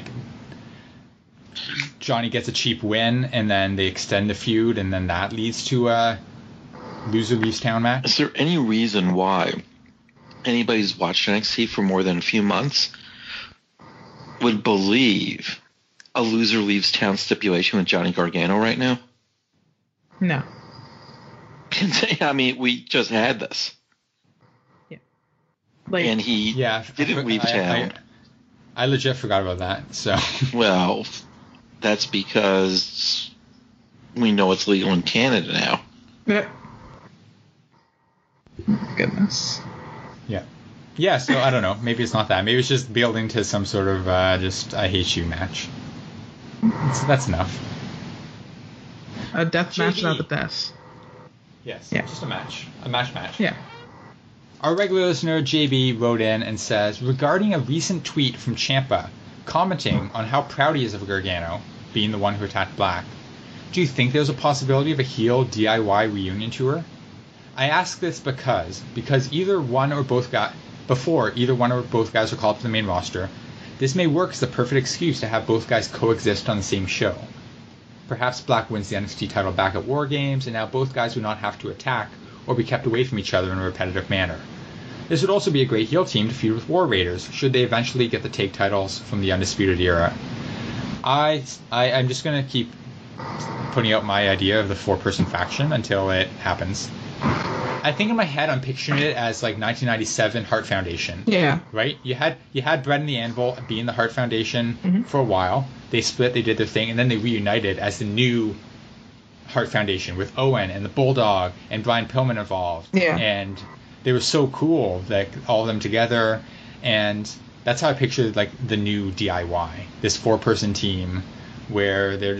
Johnny gets a cheap win, and then they extend the feud, and then that leads to a loser leaves town match. Is there any reason why anybody who's watched NXT for more than a few months would believe a loser leaves town stipulation with Johnny Gargano right now? No. I mean, we just had this. Yeah. And he didn't leave town. I legit forgot about that, so... Well, that's because we know it's legal in Canada now. Yeah. Goodness. Yeah. Yeah, so I don't know. Maybe it's not that. Maybe it's just building to some sort of just I hate you match. That's enough. A death match, JD. not the death. Yes, Yeah. just a match. A match. Yeah. Our regular listener, JB, wrote in and says, regarding a recent tweet from Ciampa commenting on how proud he is of Gargano, being the one who attacked Black, do you think there's a possibility of a heel DIY reunion tour? I ask this because either one or both guys are called up to the main roster, this may work as the perfect excuse to have both guys coexist on the same show. Perhaps Black wins the NXT title back at War Games, and now both guys would not have to attack or be kept away from each other in a repetitive manner. This would also be a great heel team to feud with War Raiders, should they eventually get the tag titles from the Undisputed Era. I'm just going to keep putting out my idea of the 4-person faction until it happens. I think in my head I'm picturing it as 1997 Hart Foundation. Yeah. Right? You had Bret and the Anvil being the Hart Foundation for a while. They split, they did their thing, and then they reunited as the new Hart Foundation with Owen and the Bulldog and Brian Pillman involved. Yeah. And they were so cool, all of them together. And that's how I picture like the new DIY, this 4-person team where they're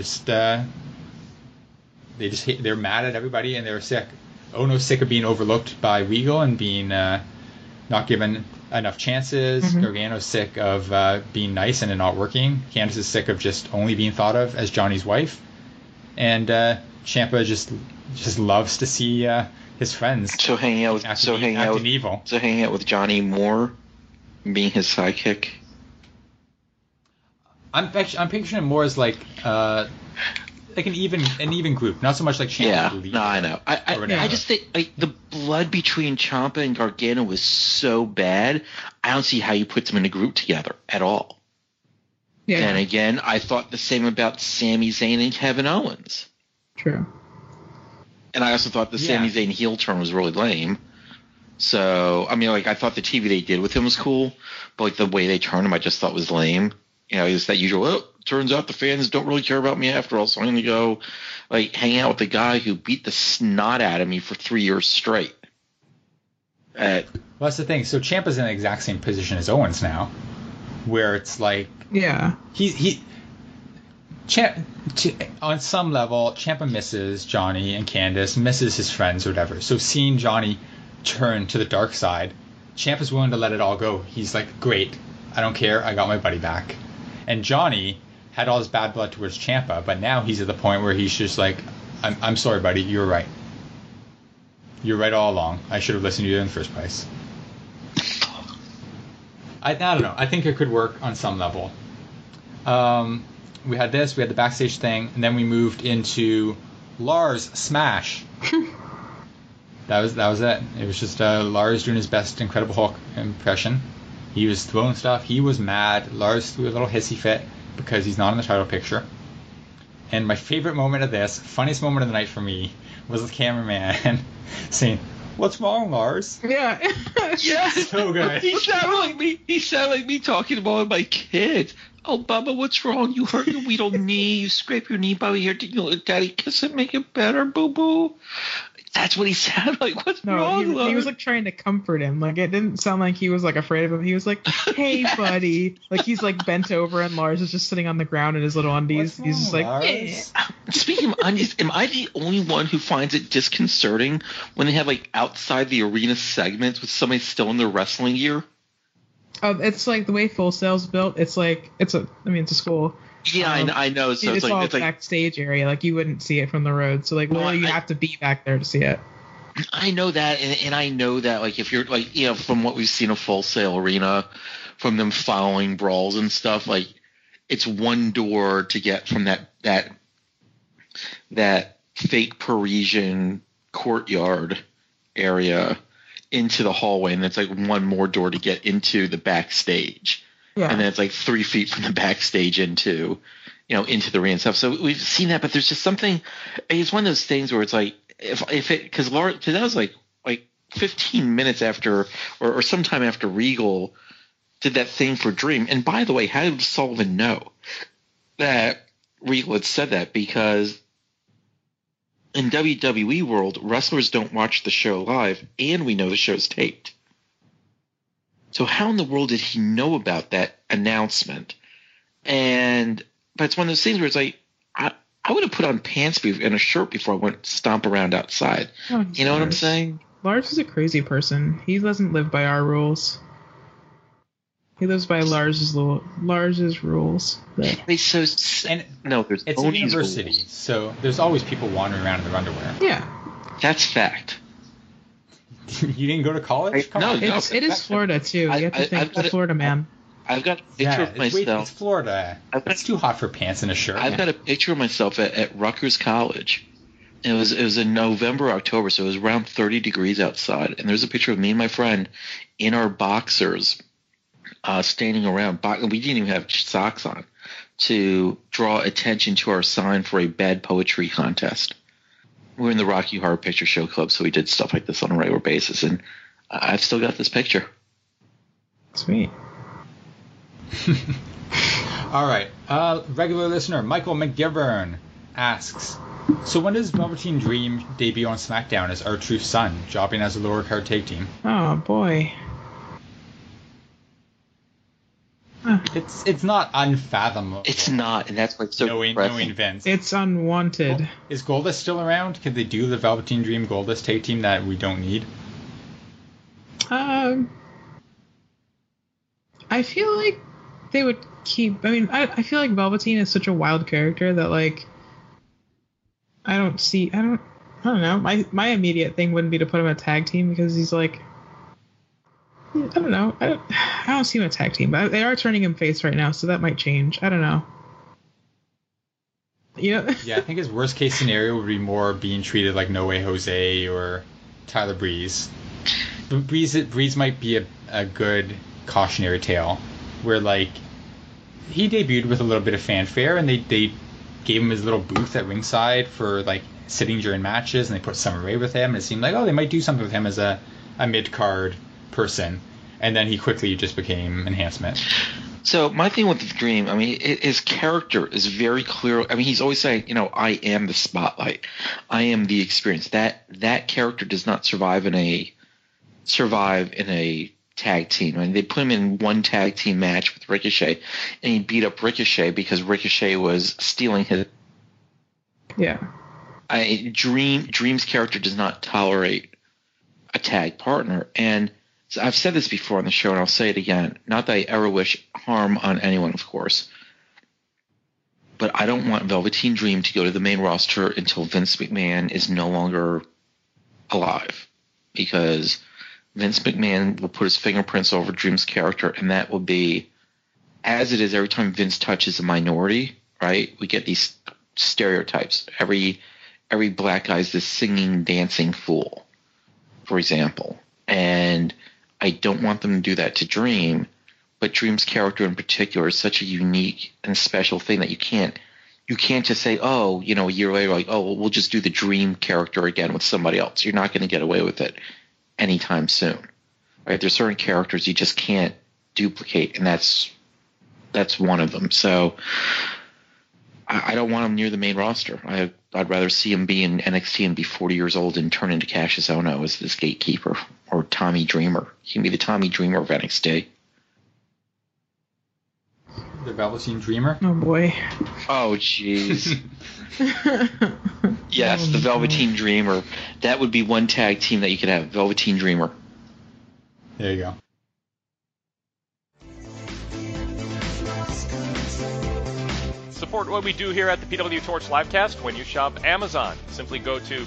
mad at everybody and they're sick. Ono's sick of being overlooked by Regal and being not given enough chances. Mm-hmm. Gargano's sick of being nice and it not working. Candice is sick of just only being thought of as Johnny's wife. And Ciampa just loves to see his friends. So hanging out with Johnny Moore, being his sidekick. I'm picturing him more as like an even group, not so much like Ciampa. Yeah, no, I know. I just think like the blood between Ciampa and Gargano was so bad. I don't see how you put them in a group together at all. Yeah. And again, I thought the same about Sami Zayn and Kevin Owens. True. And I also thought the Sami Zayn heel turn was really lame. So, I mean, like, I thought the TV they did with him was cool, but, like, the way they turned him I just thought was lame. You know, it's that usual, oh, turns out the fans don't really care about me after all, so I'm going to go, like, hang out with the guy who beat the snot out of me for 3 years straight. Well, that's the thing. So Ciampa's in the exact same position as Owens now, where it's like... Yeah. On some level, Ciampa misses Johnny and Candice, misses his friends or whatever. So seeing Johnny turn to the dark side, Ciampa's willing to let it all go. He's like, great, I don't care, I got my buddy back. And Johnny had all his bad blood towards Ciampa, but now he's at the point where he's just like, I'm sorry, buddy, you're right. You're right all along. I should have listened to you in the first place. I don't know. I think it could work on some level. We had this, we had the backstage thing, and then we moved into Lars Smash. That was it. It was just Lars doing his best Incredible Hulk impression. He was throwing stuff. He was mad. Lars threw a little hissy fit because he's not in the title picture. And my favorite moment of this, funniest moment of the night for me, was the cameraman saying, "What's wrong, Lars?" Yeah. Yeah. So good. He sounded like me. He sounded like me talking to one of my kids. Oh, Bubba, what's wrong? You hurt your weedle knee. You scrape your knee by here. Did you let Daddy kiss it, make it better, boo-boo? That's what he sounded like. What's wrong, Lars? He was like trying to comfort him. Like, it didn't sound like he was like afraid of him. He was like, "Hey, buddy." Like, he's like bent over and Lars is just sitting on the ground in his little undies. He's just like, Speaking of undies, am I the only one who finds it disconcerting when they have like outside the arena segments with somebody still in their wrestling gear? It's like the way Full Sail's built. It's like it's a school. Yeah, I know. So it's like backstage area. Like, you wouldn't see it from the road. So like, literally, you have to be back there to see it. I know that, and I know that. Like, if you're like, you know, from what we've seen of Full Sail Arena, from them following brawls and stuff, like, it's one door to get from that fake Parisian courtyard area into the hallway, and it's like one more door to get into the backstage. Yeah. And then it's like 3 feet from the backstage into the ring and stuff. So we've seen that, but there's just something. It's one of those things where it's like, if it, because that was like 15 minutes after, or sometime after Regal did that thing for Dream. And by the way, how did Sullivan know that Regal had said that? Because in WWE world, wrestlers don't watch the show live, and we know the show's taped. So how in the world did he know about that announcement? But it's one of those things where it's like, I would have put on pants and a shirt before I went stomp around outside. Oh, you know what I'm saying? Lars is a crazy person. He doesn't live by our rules. He lives by Lars's rules. It's a university, rules. So there's always people wandering around in their underwear. Yeah. That's fact. You didn't go to college? It is Florida, too. You have to think the Florida man. I've got a picture of myself. It's Florida. It's too hot for pants and a shirt. I've got a picture of myself at Rutgers College. It was in November, October, so it was around 30 degrees outside. And there's a picture of me and my friend in our boxers standing around. We didn't even have socks on to draw attention to our sign for a bad poetry contest. We're in the Rocky Horror Picture Show Club, so we did stuff like this on a regular basis, and I've still got this picture. Sweet. All right. Regular listener Michael McGivern asks, so when does Velveteen Dream debut on SmackDown as R-Truth's son, jobbing as a lower card tag team? Oh, boy. Yeah. It's not unfathomable. It's not, and that's why it's so knowing Vince. It's unwanted. Is Goldust still around? Could they do the Velveteen Dream Goldust tag team that we don't need? I feel like they would keep. I mean, I feel like Velveteen is such a wild character that like I don't know. My immediate thing wouldn't be to put him in a tag team because he's like, I don't know. I don't see him in a tag team, but they are turning him face right now, so that might change. I don't know. Yeah. Yeah, I think his worst case scenario would be more being treated like No Way Jose or Tyler Breeze. Breeze might be a good cautionary tale, where like he debuted with a little bit of fanfare, and they gave him his little booth at ringside for like sitting during matches, and they put Summer Rae with him, and it seemed like, oh, they might do something with him as a mid-card person, and then he quickly just became enhancement. So my thing with the Dream, I mean, his character is very clear. I mean, he's always saying, you know, I am the spotlight, I am the experience. That character does not survive in a tag team. I mean, they put him in one tag team match with Ricochet, and he beat up Ricochet because Ricochet was stealing his. Yeah. Dream's character does not tolerate a tag partner, and so I've said this before on the show, and I'll say it again. Not that I ever wish harm on anyone, of course, but I don't want Velveteen Dream to go to the main roster until Vince McMahon is no longer alive, because Vince McMahon will put his fingerprints over Dream's character, and that will be, as it is every time Vince touches a minority, right? We get these stereotypes. Every black guy is this singing, dancing fool, for example. And I don't want them to do that to Dream, but Dream's character in particular is such a unique and special thing that you can't just say, oh, you know, a year later, like, oh, well, we'll just do the Dream character again with somebody else. You're not going to get away with it anytime soon, right? There's certain characters you just can't duplicate, and that's one of them. So I don't want him near the main roster. I'd rather see him be in NXT and be 40 years old and turn into Cassius Ohno as this gatekeeper, or Tommy Dreamer. He can be the Tommy Dreamer of NXT. The Velveteen Dreamer? Oh boy. Oh jeez. Yes, the Velveteen Dreamer. That would be one tag team that you could have. Velveteen Dreamer. There you go. Support what we do here at the PW Torch Livecast when you shop Amazon. Simply go to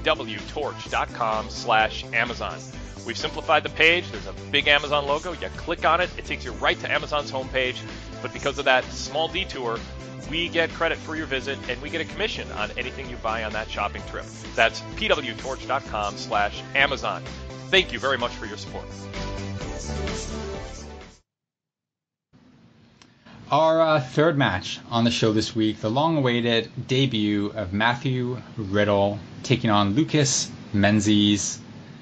pwtorch.com/Amazon. We've simplified the page. There's a big Amazon logo. You click on it. It takes you right to Amazon's homepage. But because of that small detour, we get credit for your visit, and we get a commission on anything you buy on that shopping trip. That's pwtorch.com/Amazon. Thank you very much for your support. Our third match on the show this week, the long-awaited debut of Matthew Riddle taking on Lucas Menzies.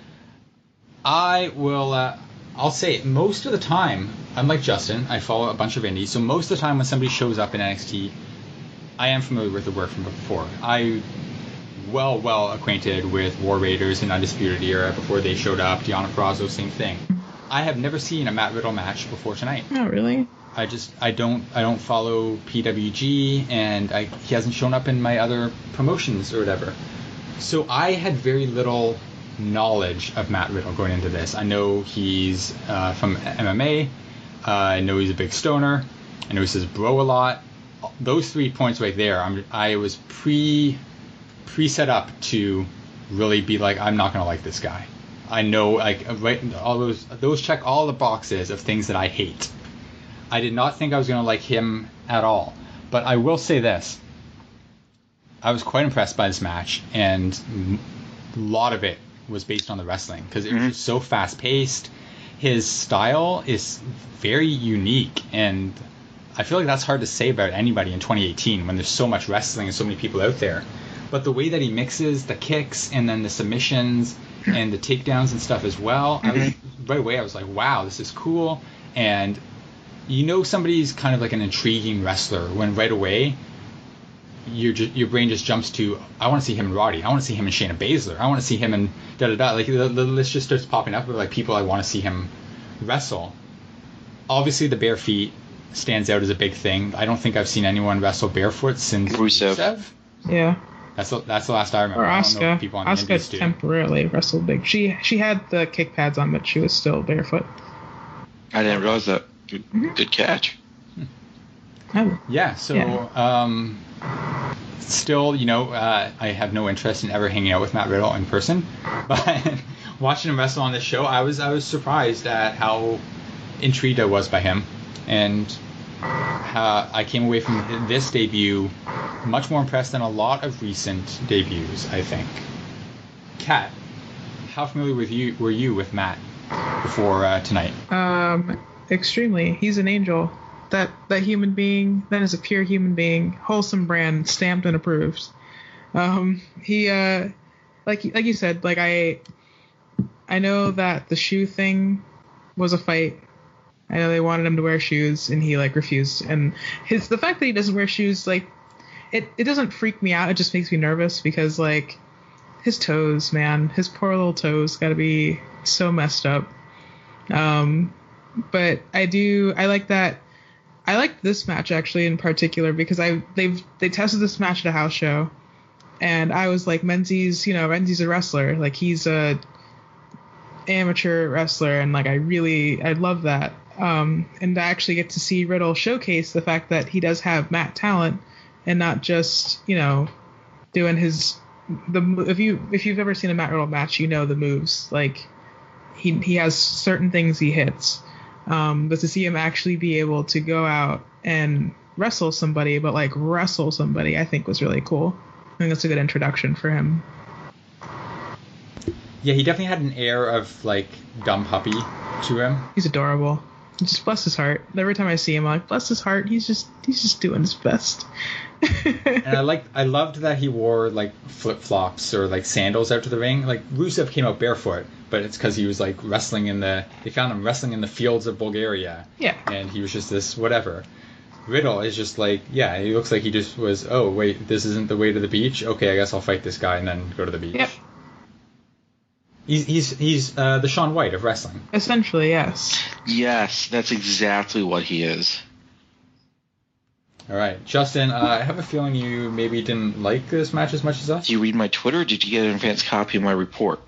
I'll say most of the time, unlike Justin, I follow a bunch of indies, so most of the time when somebody shows up in NXT, I am familiar with the work from before. I well acquainted with War Raiders and Undisputed Era before they showed up. Deonna Purrazzo, same thing. I have never seen a Matt Riddle match before tonight. Oh, really? I don't follow PWG, and he hasn't shown up in my other promotions or whatever. So I had very little knowledge of Matt Riddle going into this. I know he's from MMA. I know he's a big stoner. I know he says bro a lot. Those 3 points right there, I was pre-set up to really be like, I'm not gonna like this guy. I know, like, right, all those check all the boxes of things that I hate. I did not think I was going to like him at all. But I will say this. I was quite impressed by this match, and a lot of it was based on the wrestling, because it was so fast-paced. His style is very unique, and I feel like that's hard to say about anybody in 2018 when there's so much wrestling and so many people out there. But the way that he mixes the kicks and then the submissions and the takedowns and stuff as well, right away I was like, wow, this is cool. And you know somebody's kind of like an intriguing wrestler when right away your brain just jumps to, I want to see him in Roddy, I want to see him in Shayna Baszler, I want to see him in da-da-da. Like the list just starts popping up of like people I want to see him wrestle. Obviously the bare feet stands out as a big thing. I don't think I've seen anyone wrestle barefoot since Rusev. Yeah. That's the last I remember. Or I don't know Asuka. if people on the indies do. Temporarily wrestled big. She had the kick pads on, but she was still barefoot. I didn't realize that. Good catch. Yeah. So, still, I have no interest in ever hanging out with Matt Riddle in person, but watching him wrestle on this show, I was surprised at how intrigued I was by him, and I came away from this debut much more impressed than a lot of recent debuts, I think. Kat, how familiar were you with Matt before tonight? Extremely. He's an angel. That human being, that is a pure human being, wholesome brand, stamped and approved. He like you said, like I know that the shoe thing was a fight. I know they wanted him to wear shoes and he like refused. And the fact that he doesn't wear shoes, like it doesn't freak me out. It just makes me nervous because like his toes, man, his poor little toes got to be so messed up. But I like that. I like this match actually in particular because they tested this match at a house show, and I was like, Menzies a wrestler, like he's a amateur wrestler, and like I love that. And I actually get to see Riddle showcase the fact that he does have Matt talent and not just doing if you've ever seen a Matt Riddle match, the moves, like he has certain things he hits. But to see him actually be able to go out and wrestle somebody, I think was really cool. I think that's a good introduction for him. Yeah, he definitely had an air of like dumb puppy to him. He's adorable. Just bless his heart. Every time I see him, I'm like, bless his heart. He's just doing his best. And I loved that he wore like flip flops or like sandals out to the ring. Like Rusev came out barefoot, but it's because he was like they found him wrestling in the fields of Bulgaria. Yeah. And he was just this whatever. Riddle is just like, yeah, he looks like he just was, oh wait, this isn't the way to the beach? Okay, I guess I'll fight this guy and then go to the beach. Yep. He's the Shaun White of wrestling. Essentially, yes. Yes, that's exactly what he is. All right, Justin, I have a feeling you maybe didn't like this match as much as us. Did you read my Twitter, or did you get an advance copy of my report?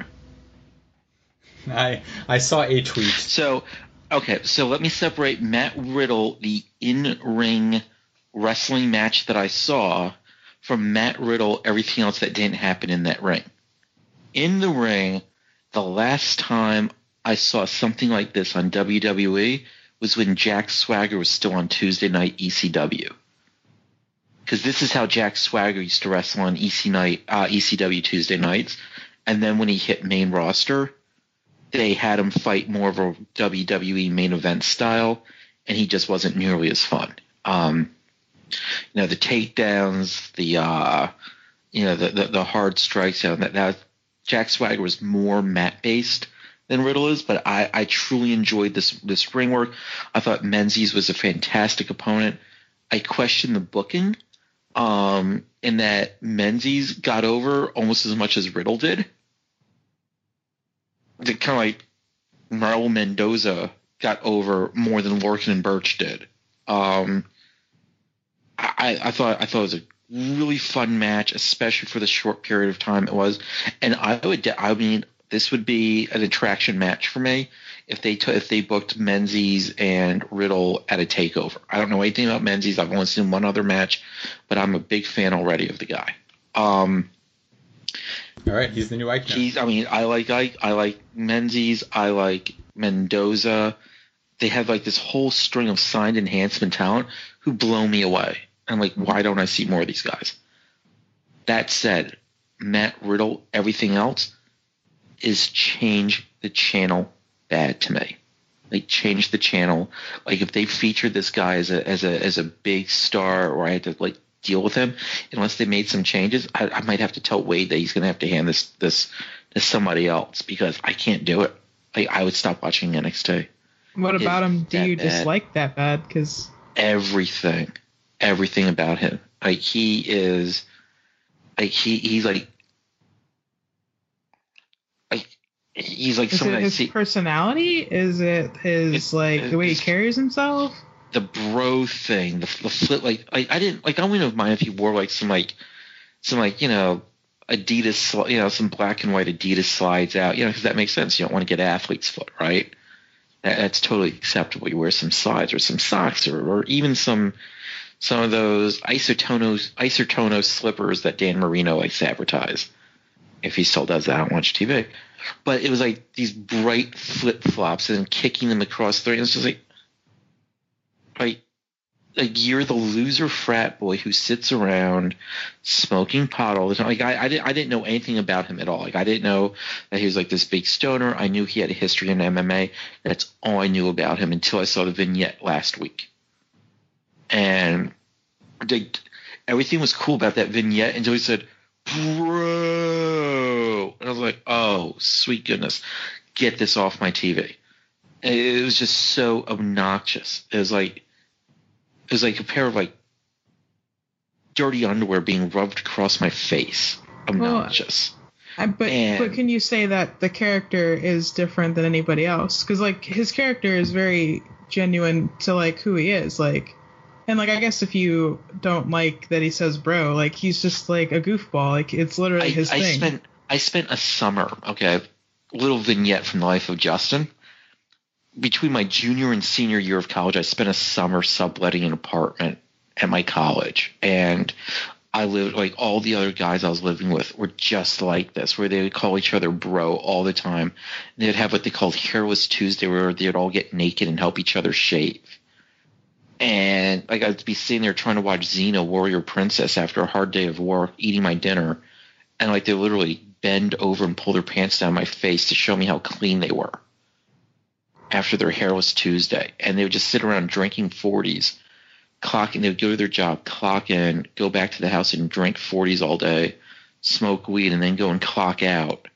I saw a tweet. So let me separate Matt Riddle, the in-ring wrestling match that I saw, from Matt Riddle, everything else that didn't happen in that ring. In the ring, the last time I saw something like this on WWE was when Jack Swagger was still on Tuesday Night ECW. Because this is how Jack Swagger used to wrestle on ECW Tuesday nights. And then when he hit main roster, they had him fight more of a WWE main event style, and he just wasn't nearly as fun. The takedowns, the hard strikes, that Jack Swagger was more mat based than Riddle is, but I truly enjoyed this ring work. I thought Menzies was a fantastic opponent. I questioned the booking, in that Menzies got over almost as much as Riddle did. Kind of like Raul Mendoza got over more than Lorcan and Birch did. I thought it was a really fun match, especially for the short period of time it was. And this would be an attraction match for me if they booked Menzies and Riddle at a takeover. I don't know anything about Menzies. I've only seen one other match, but I'm a big fan already of the guy. All right, he's the new icon. I like Menzies. I like Mendoza. They have like this whole string of signed enhancement talent who blow me away. I'm like, why don't I see more of these guys? That said, Matt Riddle, everything else is change the channel bad to me. Like, change the channel. Like, if they featured this guy as a big star, or I had to like deal with him, unless they made some changes, I might have to tell Wade that he's going to have to hand this to somebody else, because I can't do it. Like, I would stop watching NXT. What about him do you dislike that bad? Because everything about him. Like, he's like is it his personality? Is it his the way he carries himself? the bro thing, the flip, I didn't like. I wouldn't mind if he wore like some Adidas, some black and white Adidas slides out, because that makes sense. You don't want to get athlete's foot, right? That's totally acceptable. You wear some slides or some socks or even some of those Isotono slippers that Dan Marino likes to advertise. If he still does that, I don't watch TV. But it was like these bright flip flops and then kicking them across the ring. It's just like you're the loser frat boy who sits around smoking pot all the time. Like I didn't know anything about him at all. Like I didn't know that he was like this big stoner. I knew he had a history in MMA. That's all I knew about him until I saw the vignette last week. And everything was cool about that vignette until he said, "Bro," and I was like, "Oh, sweet goodness, get this off my TV." It was just so obnoxious. It was like a pair of like dirty underwear being rubbed across my face. Obnoxious. But can you say that the character is different than anybody else? Because like his character is very genuine to like who he is. Like, and like I guess if you don't like that he says bro, like he's just like a goofball. Like it's literally his thing. I spent a summer, little vignette from the life of Justin. Between my junior and senior year of college, I spent a summer subletting an apartment at my college. And I lived, like all the other guys I was living with were just like this, where they would call each other bro all the time. And they'd have what they called Hairless Tuesday, where they'd all get naked and help each other shave. And like I'd be sitting there trying to watch Xena, Warrior Princess, after a hard day of work, eating my dinner. And like they literally bend over and pull their pants down my face to show me how clean they were after their Hairless Tuesday. And they would just sit around drinking 40s, clocking. They would go to their job, clock in, go back to the house and drink 40s all day, smoke weed, and then go and clock out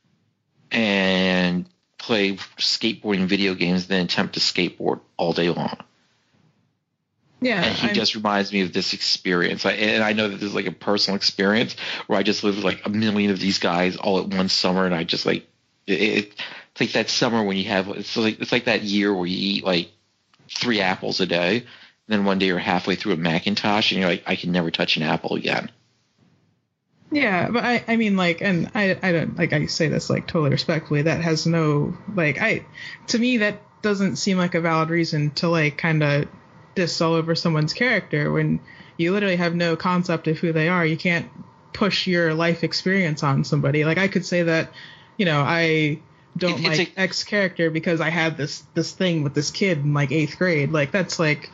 and play skateboarding video games, then attempt to skateboard all day long. Yeah, and he just reminds me of this experience. And I know that this is like a personal experience where I just lived with like a million of these guys all at one summer, and I just like it's like that summer when you have it's like that year where you eat like 3 apples a day, and then one day you're halfway through a Macintosh and you're like, I can never touch an apple again. Yeah, but I mean, like, and I don't, like, I say this like totally respectfully, that has no, like, to me that doesn't seem like a valid reason to like kind of diss all over someone's character when you literally have no concept of who they are. You can't push your life experience on somebody. Like I could say that, I don't like X character because I had this thing with this kid in like 8th grade. Like that's like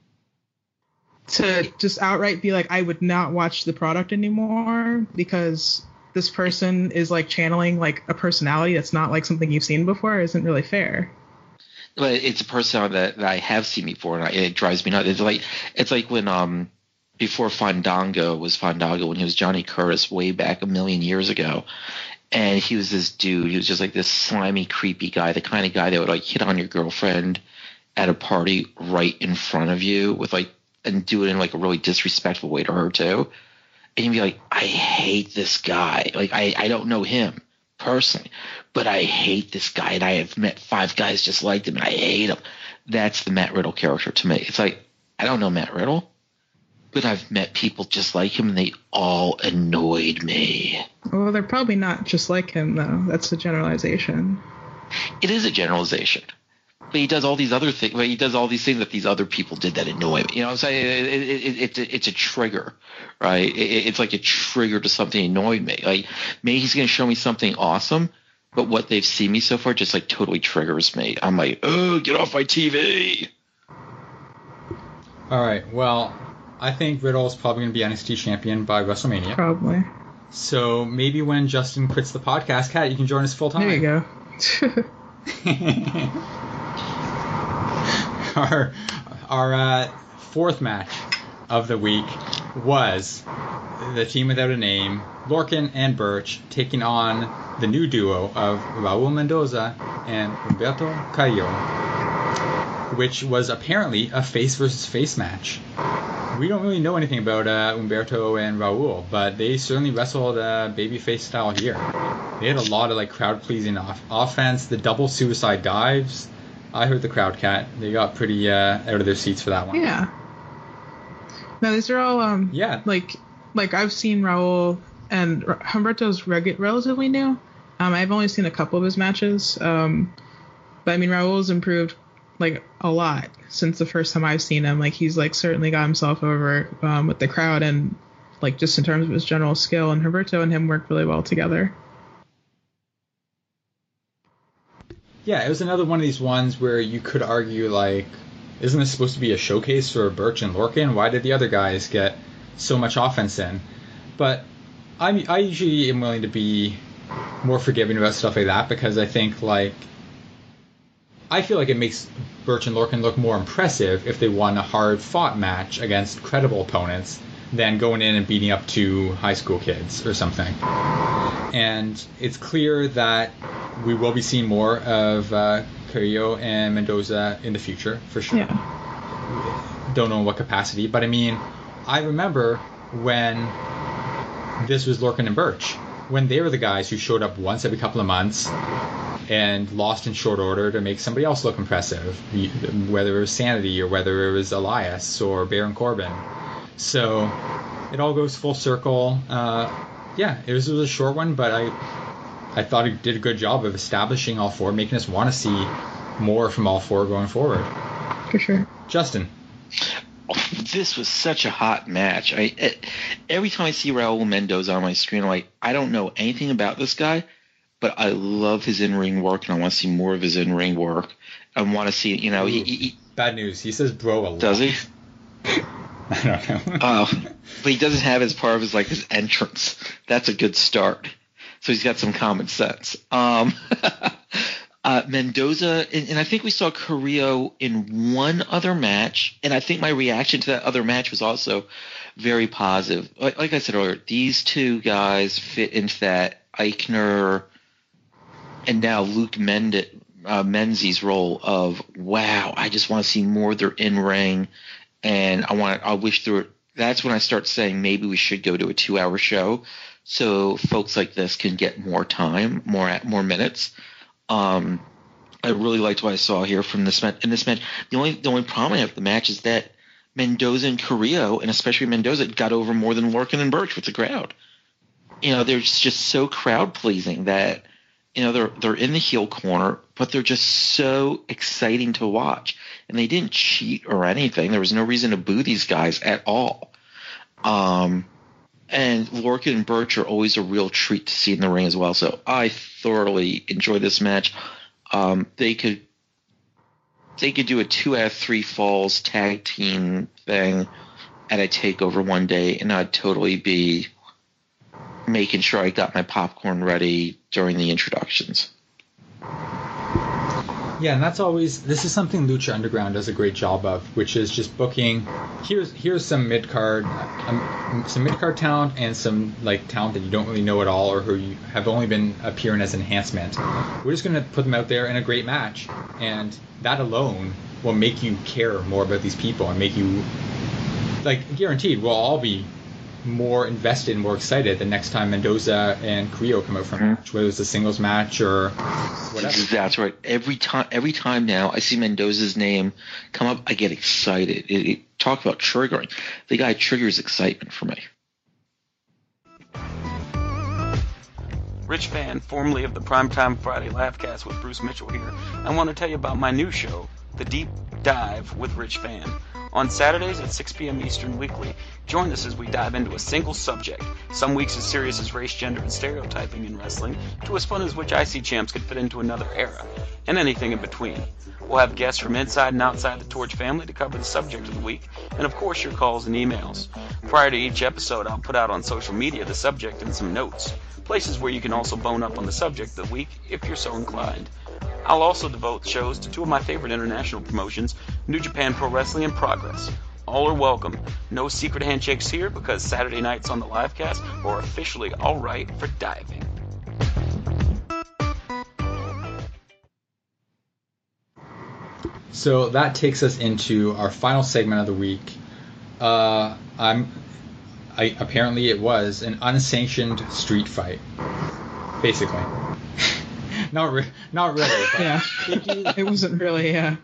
to just outright be like, I would not watch the product anymore because this person is like channeling like a personality that's not like something you've seen before isn't really fair. But it's a personality that I have seen before, and it drives me nuts. It's like when before Fandango was Fandango, when he was Johnny Curtis way back a million years ago, and he was this dude. He was just like this slimy, creepy guy, the kind of guy that would like hit on your girlfriend at a party right in front of you with like, and do it in like a really disrespectful way to her too. And you'd be like, I hate this guy. Like I don't know him personally, but I hate this guy, and I have met 5 guys just like him, and I hate him. That's the Matt Riddle character to me. It's like, I don't know Matt Riddle, but I've met people just like him, and they all annoyed me. Well, they're probably not just like him, though. That's a generalization. It is a generalization. But he does all these other things. But he does all these things that these other people did that annoy me. You know what I'm saying? It's a trigger, right? It's like a trigger to something that annoyed me. Like maybe he's going to show me something awesome, but what they've seen me so far just like totally triggers me. I'm like, oh, get off my TV. All right. Well, I think Riddle is probably going to be NXT champion by WrestleMania. Probably. So maybe when Justin quits the podcast, Kat, you can join us full time. There you go. Our fourth match of the week was the team without a name, Lorcan and Burch, taking on the new duo of Raul Mendoza and Humberto Carrillo, which was apparently a face versus face match. We don't really know anything about Humberto and Raul, but they certainly wrestled babyface style here. They had a lot of like crowd pleasing offense, the double suicide dives. I heard the crowd cat. They got pretty out of their seats for that one. Yeah. No, these are all yeah. Like I've seen Raul, and Humberto's relatively new. I've only seen a couple of his matches. But I mean, Raul's improved like a lot since the first time I've seen him. Like he's like certainly got himself over with the crowd, and like just in terms of his general skill. And Humberto and him work really well together. Yeah, it was another one of these ones where you could argue, like, isn't this supposed to be a showcase for Birch and Lorcan? Why did the other guys get so much offense in? But I usually am willing to be more forgiving about stuff like that, because I think, like, I feel like it makes Birch and Lorcan look more impressive if they won a hard-fought match against credible opponents than going in and beating up two high school kids or something. And it's clear that we will be seeing more of Carrillo and Mendoza in the future, for sure. Yeah. Don't know in what capacity, but I mean, I remember when this was Lorcan and Birch, when they were the guys who showed up once every couple of months and lost in short order to make somebody else look impressive, whether it was Sanity or whether it was Elias or Baron Corbin. So it all goes full circle. Yeah, it was a short one, but I thought he did a good job of establishing all four, making us want to see more from all four going forward. For sure. Justin. Oh, this was such a hot match. Every time I see Raul Mendoza on my screen, I'm like, I don't know anything about this guy, but I love his in-ring work, and I want to see more of his in-ring work. I want to see, he bad news. He says bro a lot. Does he? I don't know. But he doesn't have it as part of his entrance. That's a good start. So he's got some common sense. Mendoza, and I think we saw Carrillo in one other match, and I think my reaction to that other match was also very positive. Like I said earlier, these two guys fit into that Eichner and now Luke Menzies role of, wow, I just want to see more of their in-ring, and I wish there were. That's when I start saying maybe we should go to a 2-hour show so folks like this can get more time, more minutes. I really liked what I saw here from this match. In this match, the only problem I have with the match is that Mendoza and Carrillo, and especially Mendoza, got over more than Lorcan and Birch with the crowd. They're just so crowd pleasing that they're in the heel corner, but they're just so exciting to watch. And they didn't cheat or anything. There was no reason to boo these guys at all. And Lorcan and Birch are always a real treat to see in the ring as well. So I thoroughly enjoyed this match. They could do a 2 out of 3 falls tag team thing at a takeover one day, and I'd totally be making sure I got my popcorn ready during the introductions. Yeah, and this is something Lucha Underground does a great job of, which is just booking. Here's some mid-card talent and some talent that you don't really know at all, or who you have only been appearing as enhancement. We're just going to put them out there in a great match, and that alone will make you care more about these people and make you guaranteed we'll all be more invested and more excited the next time Mendoza and Carrillo come out from a match, whether it's a singles match or whatever. That's right. Every time now I see Mendoza's name come up, I get excited. Talk about triggering. The guy triggers excitement for me. Rich Fan, formerly of the Primetime Friday Laughcast with Bruce Mitchell here. I want to tell you about my new show, The Deep Dive with Rich Fan. On Saturdays at 6 p.m. Eastern weekly, join us as we dive into a single subject. Some weeks as serious as race, gender, and stereotyping in wrestling, to as fun as which IC champs could fit into another era, and anything in between. We'll have guests from inside and outside the Torch family to cover the subject of the week, and of course your calls and emails. Prior to each episode, I'll put out on social media the subject and some notes, places where you can also bone up on the subject of the week if you're so inclined. I'll also devote shows to two of my favorite international promotions, New Japan Pro Wrestling and Progress. All are welcome. No secret handshakes here because Saturday nights on the livecast are officially all right for diving. So that takes us into our final segment of the week. Apparently it was an unsanctioned street fight, basically. not really. But Yeah. It wasn't really, yeah.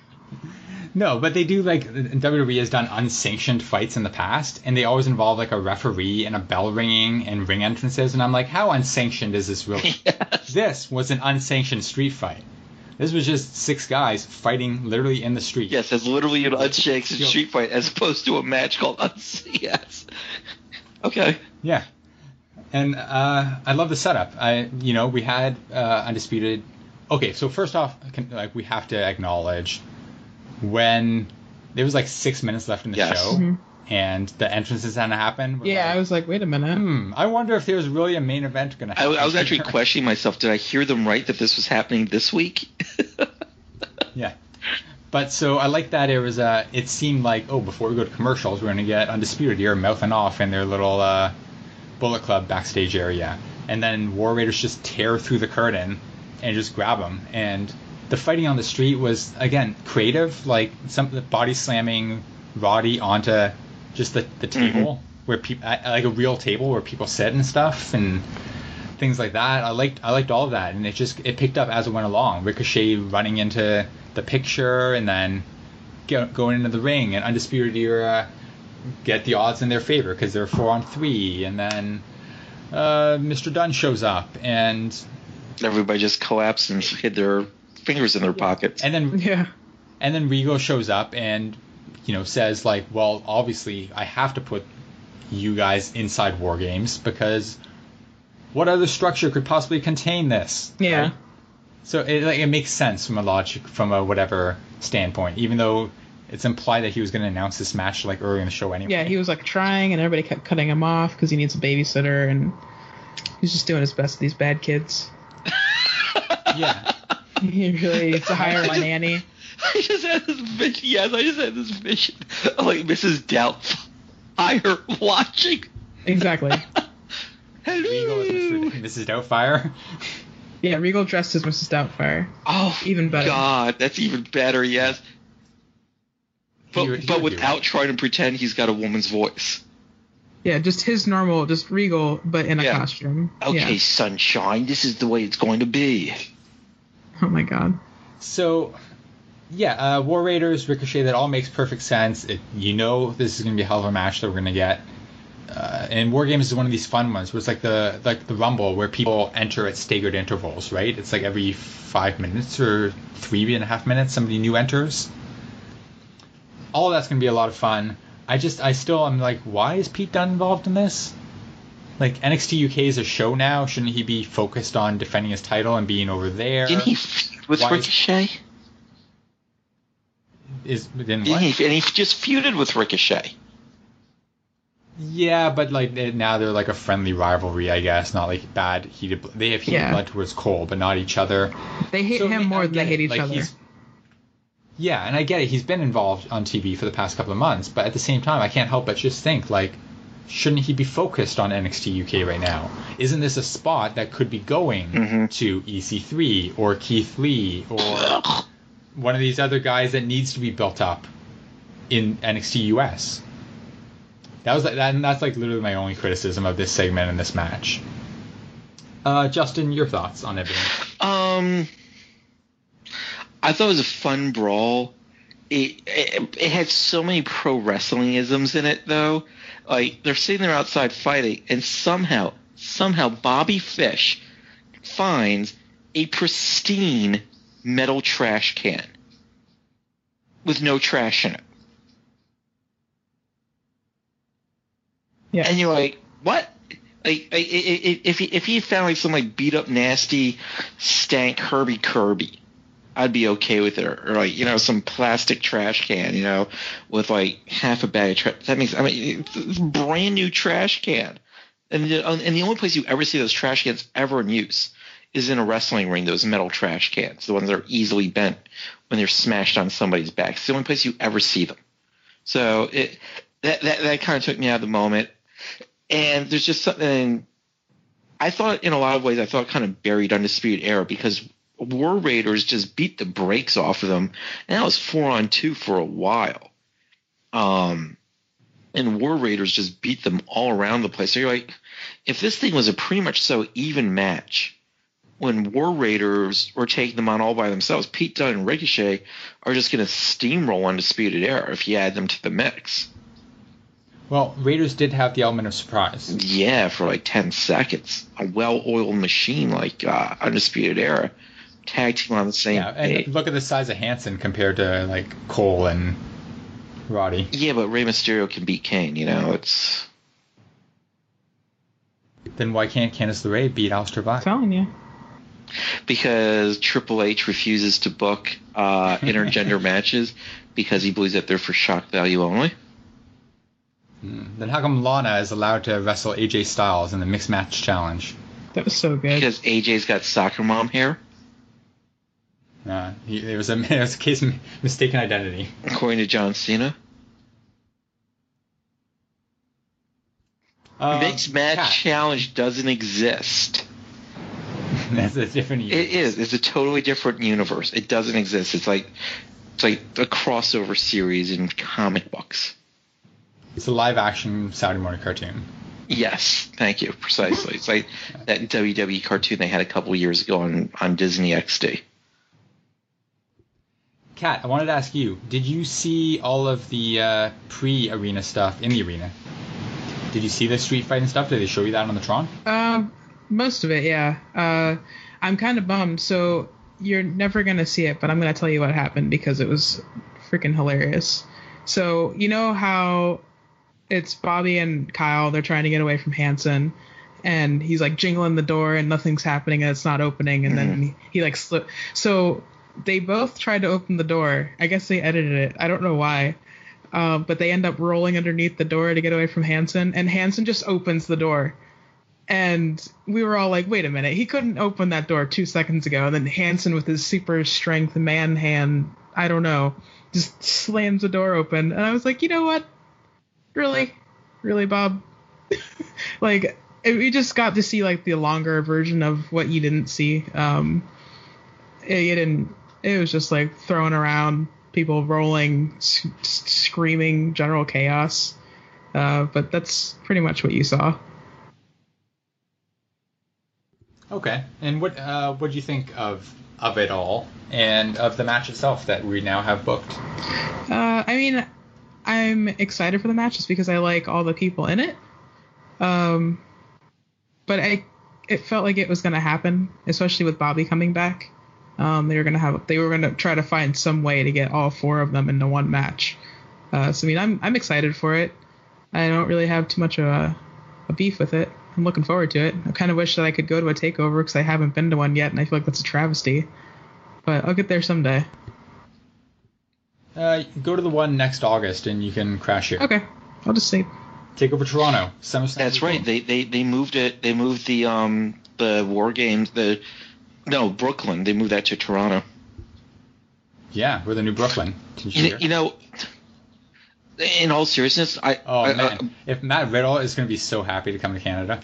No, but they do, like, WWE has done unsanctioned fights in the past, and they always involve, like, a referee and a bell ringing and ring entrances, and I'm like, how unsanctioned is this really? Yes. This was an unsanctioned street fight. This was just 6 guys fighting literally in the street. Yes, it's literally an unsanctioned street fight as opposed to a match called Yes. Okay. Yeah. And I love the setup. We had Undisputed. Okay, so first off, we have to acknowledge when there was like 6 minutes left in the show, and the entrances hadn't happened. Yeah, I was like, wait a minute. I wonder if there's really a main event going to happen. I was actually questioning myself. Did I hear them right that this was happening this week? Yeah. But so I like that it seemed like, before we go to commercials, we're going to get Undisputed here mouthing off in their little Bullet Club backstage area. And then War Raiders just tear through the curtain and just grab them. And the fighting on the street was, again, creative, like some body slamming Roddy onto just the table, where people, like a real table where people sit and stuff, and things like that. I liked all of that, and it picked up as it went along. Ricochet running into the picture, and then going into the ring, and Undisputed Era get the odds in their favor because they're 4-on-3, and then Mr. Dunn shows up, and everybody just collapsed and hid their fingers in their pockets. And then Regal shows up and says, like, well, obviously I have to put you guys inside War Games because what other structure could possibly contain this? Yeah. Right? So it makes sense from a whatever standpoint, even though it's implied that he was going to announce this match like early in the show anyway. Yeah, he was like trying, and everybody kept cutting him off because he needs a babysitter, and he's just doing his best with these bad kids. Yeah. He really needs to hire my nanny. I just had this vision. Yes, I just had this vision of like Mrs. Doubtfire watching. Exactly. Hello. Regal is Mrs. Doubtfire. Yeah, Regal dressed as Mrs. Doubtfire. Oh, even better. God, that's even better. Yes. But without trying to pretend he's got a woman's voice. Yeah, just his normal, just Regal, but in a costume. Okay, sunshine, this is the way it's going to be. Oh my God. So, War Raiders, Ricochet, that all makes perfect sense. This is going to be a hell of a match that we're going to get. And War Games is one of these fun ones where it's like the Rumble where people enter at staggered intervals, right? It's like every 5 minutes or 3.5 minutes somebody new enters. All of that's going to be a lot of fun. I'm like, why is Pete Dunne involved in this? Like, NXT UK is a show now. Shouldn't he be focused on defending his title and being over there? Didn't he feud with Ricochet? And he just feuded with Ricochet. Yeah, but like now they're like a friendly rivalry, I guess. Not like bad heated. They have heated blood towards Cole, but not each other. They hate him more than they hate each other. Yeah, and I get it. He's been involved on TV for the past couple of months, but at the same time, I can't help but just think, like, shouldn't he be focused on NXT UK right now? Isn't this a spot that could be going to EC3 or Keith Lee or one of these other guys that needs to be built up in NXT US? That's like literally my only criticism of this segment and this match. Justin, your thoughts on everything? I thought it was a fun brawl. It had so many pro wrestling-isms in it, though. Like, they're sitting there outside fighting, and somehow Bobby Fish finds a pristine metal trash can with no trash in it. Yeah. And you're like, what? Like, if he found like some like beat up nasty stank Herbie Kirby, I'd be okay with it, or like some plastic trash can, with like half a bag of trash. That makes it's a brand new trash can, and the only place you ever see those trash cans ever in use is in a wrestling ring. Those metal trash cans, the ones that are easily bent when they're smashed on somebody's back. It's the only place you ever see them. So that kind of took me out of the moment. And there's just something I thought in a lot of ways kind of buried Undisputed Era because War Raiders just beat the brakes off of them, and that was 4-on-2 for a while. And War Raiders just beat them all around the place. So you're like, if this thing was a pretty much so even match, when War Raiders were taking them on all by themselves, Pete Dunne and Ricochet are just going to steamroll Undisputed Era if you add them to the mix. Well, Raiders did have the element of surprise. Yeah, for like 10 seconds. A well-oiled machine like Undisputed Era. Tag team on the same page. And look at the size of Hanson compared to like Cole and Roddy. Yeah, but Rey Mysterio can beat Kane, it's... Then why can't Candice LeRae beat Aleister Black? I'm telling you. Because Triple H refuses to book intergender matches because he believes that they're for shock value only. Then how come Lana is allowed to wrestle AJ Styles in the Mixed Match Challenge? That was so good. Because AJ's got soccer mom hair. It was a case of mistaken identity. According to John Cena. Mixed Match Challenge doesn't exist. That's a different universe. It is. It's a totally different universe. It doesn't exist. It's like a crossover series in comic books. It's a live-action Saturday morning cartoon. Yes, thank you. Precisely. It's like that WWE cartoon they had a couple years ago on Disney XD. Kat, I wanted to ask you, did you see all of the pre-arena stuff in the arena? Did you see the street fight and stuff? Did they show you that on the Tron? Most of it, yeah. I'm kind of bummed, so you're never going to see it, but I'm going to tell you what happened because it was freaking hilarious. So, you know how it's Bobby and Kyle, they're trying to get away from Hanson, and he's like jingling the door and nothing's happening and it's not opening, and then he like slipped. So they both tried to open the door. I guess they edited it. I don't know why. But they end up rolling underneath the door to get away from Hanson, and Hanson just opens the door. And we were all like, wait a minute, he couldn't open that door 2 seconds ago. And then Hanson with his super strength man hand, I don't know, just slams the door open. And I was like, you know what? Really, Bob? Like, we just got to see like the longer version of what you didn't see. It was just like throwing around, people rolling, screaming, general chaos. But that's pretty much what you saw. Okay, and what do you think of it all and of the match itself that we now have booked? I mean, I'm excited for the match just because I like all the people in it. But it felt like it was going to happen, especially with Bobby coming back. They were going to try to find some way to get all four of them into one match. So I mean, I'm excited for it. I don't really have too much of a beef with it. I'm looking forward to it. I kind of wish that I could go to a takeover because I haven't been to one yet, and I feel like that's a travesty. But I'll get there someday. Go to the one next August, and you can crash here. Okay, I'll just say. Take over Toronto. That's right. They moved it. They moved the War Games. Brooklyn. They moved that to Toronto. Yeah, we're the new Brooklyn. You know. In all seriousness, man, if Matt Riddle is going to be so happy to come to Canada,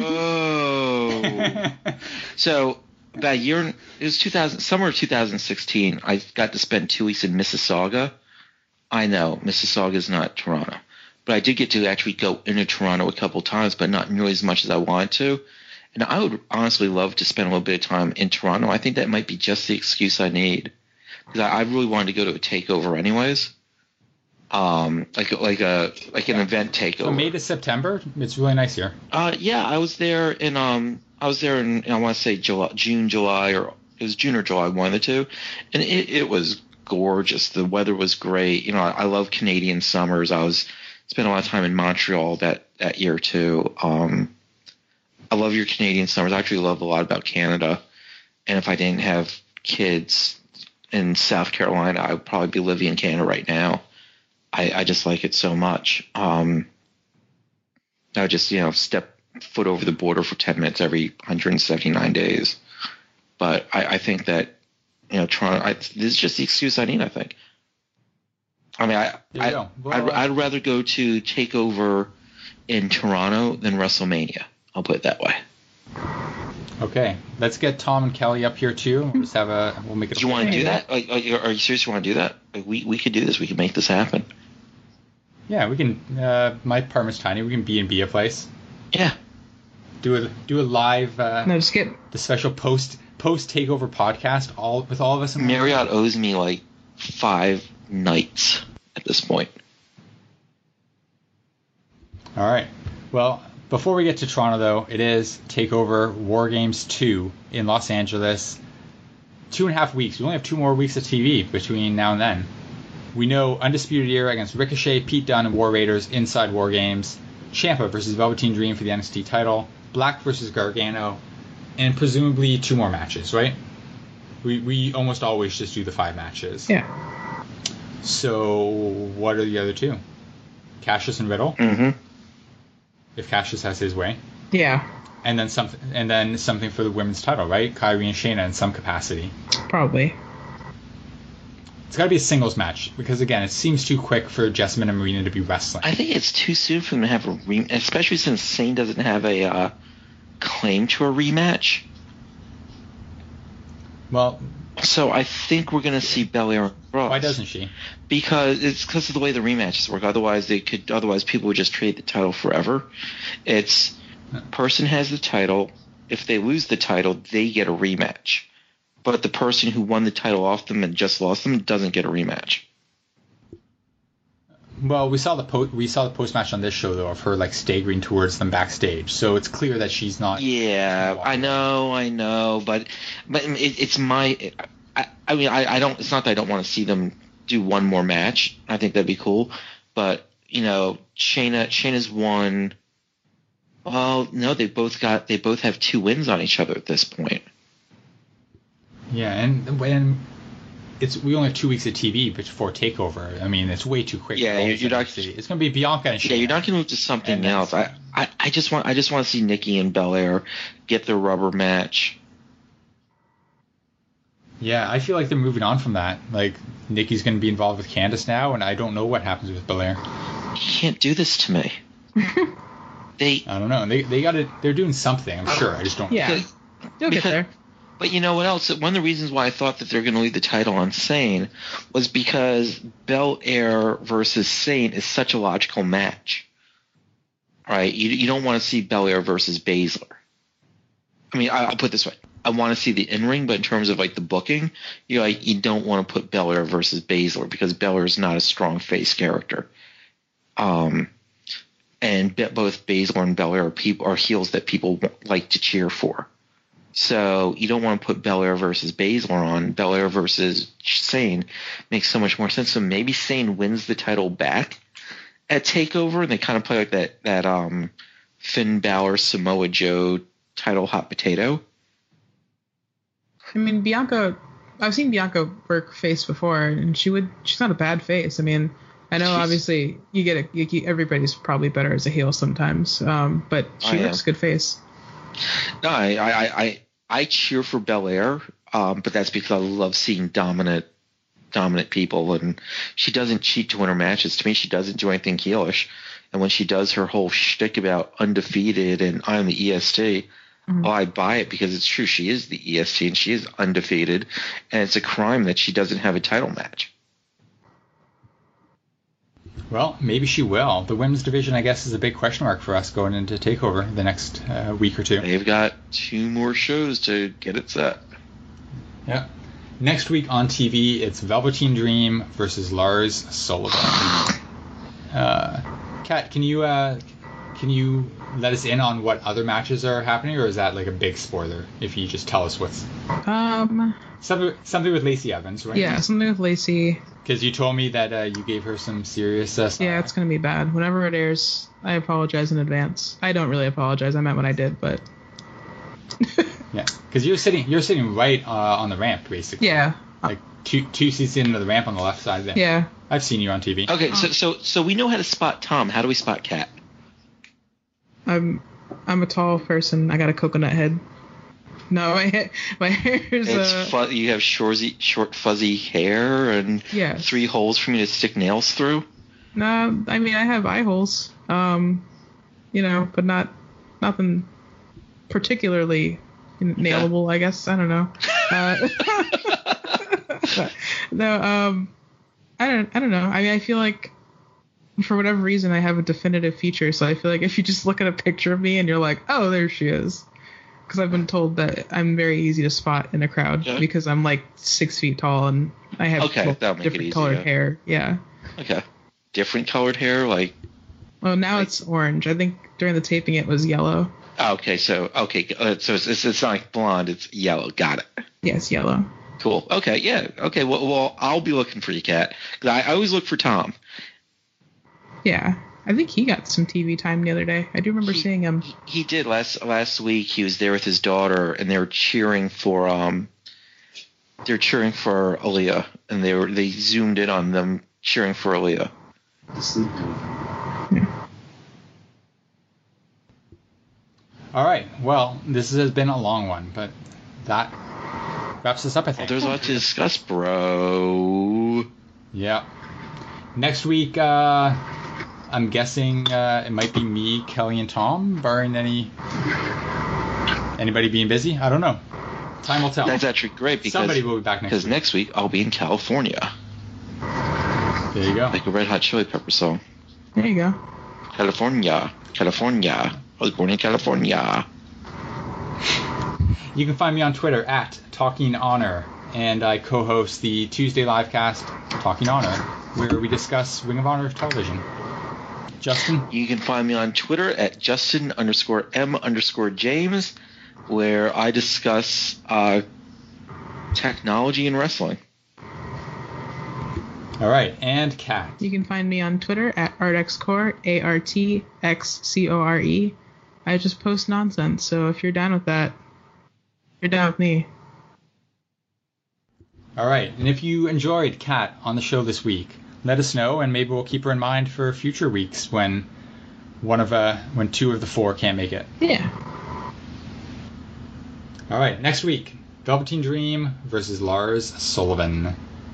bro. So about a year, it was summer of 2016. I got to spend 2 weeks in Mississauga. I know Mississauga is not Toronto, but I did get to actually go into Toronto a couple times, but not nearly as much as I wanted to. And I would honestly love to spend a little bit of time in Toronto. I think that might be just the excuse I need, because I really wanted to go to a takeover anyways. Like an event takeover. So May to September, it's really nice here. Yeah, I was there in I want to say June, July, or it was June or July, one of the two, and it was gorgeous. The weather was great. You know, I love Canadian summers. I spent a lot of time in Montreal that year too. I love your Canadian summers. I actually love a lot about Canada, and if I didn't have kids in South Carolina, I would probably be living in Canada right now. I just like it so much. I would just, step foot over the border for 10 minutes every 179 days. But I think that, Toronto, this is just the excuse I need, I think. I mean, I'd rather go to TakeOver in Toronto than WrestleMania. I'll put it that way. Okay, let's get Tom and Kelly up here too. We'll make it. Do you want to do that? Are you serious? You want to do that? We could do this. We could make this happen. Yeah, we can. My apartment's tiny. We can B&B a place. Yeah. Do a live. No, just get the special post post takeover podcast with all of us. Marriott owes me like 5 nights at this point. All right. Well, before we get to Toronto, though, it is TakeOver War Games 2 in Los Angeles. 2.5 weeks. We only have 2 more weeks of TV between now and then. We know Undisputed Era against Ricochet, Pete Dunne, and War Raiders inside War Games. Ciampa versus Velveteen Dream for the NXT title. Black versus Gargano. And presumably 2 more matches, right? We almost always just do the 5 matches. Yeah. So what are the other 2? Cassius and Riddle? Mm-hmm. If Cassius has his way. Yeah. And then something for the women's title, right? Kairi and Shayna in some capacity. Probably. It's got to be a singles match because, again, it seems too quick for Jessamine and Marina to be wrestling. I think it's too soon for them to have a rematch, especially since Sane doesn't have a claim to a rematch. Well, so I think we're going to see Belair and Ross. Why doesn't she? Because of the way the rematches work. Otherwise people would just trade the title forever. It's person has the title. If they lose the title, they get a rematch. But the person who won the title off them and just lost them doesn't get a rematch. Well, we saw the post match on this show though of her like staggering towards them backstage, so it's clear that she's not. Yeah, I know, but it's my. I mean, I don't. It's not that I don't want to see them do one more match. I think that'd be cool, but Shayna's won. Well, no, they both have 2 wins on each other at this point. Yeah, and when we only have 2 weeks of TV before TakeOver. I mean, it's way too quick. Yeah, you're not. It's going to be Bianca and Shayna. Yeah, you're not going to move to something else. I just want to see Nikki and Belair get their rubber match. Yeah, I feel like they're moving on from that. Like Nikki's going to be involved with Candice now, and I don't know what happens with Belair. You can't do this to me. I don't know. They're doing something. I'm sure. I just don't. Yeah, you'll get there. But you know what else? One of the reasons why I thought that they're going to leave the title on Sane was because Belair versus Sane is such a logical match, right? You don't want to see Belair versus Baszler. I mean, I'll put it this way: I want to see the in-ring, but in terms of like the booking, you don't want to put Belair versus Baszler because Belair is not a strong face character. And both Baszler and Belair are heels that people like to cheer for. So you don't want to put Belair versus Baszler on. Belair versus Sane makes so much more sense. So maybe Sane wins the title back at TakeOver, and they kind of play like that Finn Balor Samoa Joe title hot potato. I mean, I've seen Bianca work face before, and she's not a bad face. I mean, I know obviously everybody's probably better as a heel sometimes, but she works good face. No, I cheer for Belair, but that's because I love seeing dominant people, and she doesn't cheat to win her matches. To me, she doesn't do anything heelish, and when she does her whole shtick about undefeated and I'm the EST, I buy it because it's true. She is the EST and she is undefeated, and it's a crime that she doesn't have a title match. Well, maybe she will. The women's division, I guess, is a big question mark for us going into TakeOver the next week or 2. They've got 2 more shows to get it set. Yeah. Next week on TV, it's Velveteen Dream versus Lars Sullivan. Kat, can you let us in on what other matches are happening, or is that like a big spoiler if you just tell us what's... Something with Lacey Evans, right? Yeah, something with Lacey. Because you told me that you gave her some serious stuff. Yeah, it's going to be bad. Whenever it airs, I apologize in advance. I don't really apologize. I meant what I did, but... Yeah, because you're sitting right on the ramp, basically. Yeah. Like two seats into the ramp on the left side there. Yeah. I've seen you on TV. Okay, so we know how to spot Tom. How do we spot Kat? I'm a tall person. I got a coconut head. No, my hair's you have short fuzzy hair and 3 holes for me to stick nails through. No, I mean I have eye holes. But nothing particularly nailable. I guess I don't know. No, I don't know. I mean, I feel like for whatever reason I have a definitive feature, so I feel like if you just look at a picture of me and you're like, oh, there she is. because I've been told that I'm very easy to spot in a crowd because I'm like 6 feet tall and I have different colored hair. Yeah. Okay. Different colored hair, like. Well, now it's orange. I think during the taping it was yellow. Okay, so it's not like blonde, it's yellow. Got it. Yeah, it's yellow. Cool. Okay, yeah. Okay, well I'll be looking for you, Kat. Because I always look for Tom. Yeah. I think he got some TV time the other day. I do remember seeing him. He did last week. He was there with his daughter, and they were cheering for Aaliyah, and they zoomed in on them cheering for Aaliyah. Yeah. All right. Well, this has been a long one, but that wraps us up, I think. There's a lot to discuss, bro. Yeah. Next week, I'm guessing it might be me, Kelly, and Tom, barring anybody being busy. I don't know. Time will tell. That's actually great because somebody will be back next week. Because next week I'll be in California. There you go. Like a Red Hot Chili Pepper song. There you go. California. I was born in California. You can find me on Twitter at Talking Honor, and I co-host the Tuesday livecast Talking Honor, where we discuss Ring of Honor television. Justin? You can find me on Twitter at Justin_M_James, where I discuss technology in wrestling. All right, and Kat. You can find me on Twitter at ArtXcore, ARTXCORE. I just post nonsense, so if you're down with that, you're down with me. All right, and if you enjoyed Kat on the show this week, let us know, and maybe we'll keep her in mind for future weeks when two of the four can't make it. Yeah. All right, next week, Velveteen Dream versus Lars Sullivan.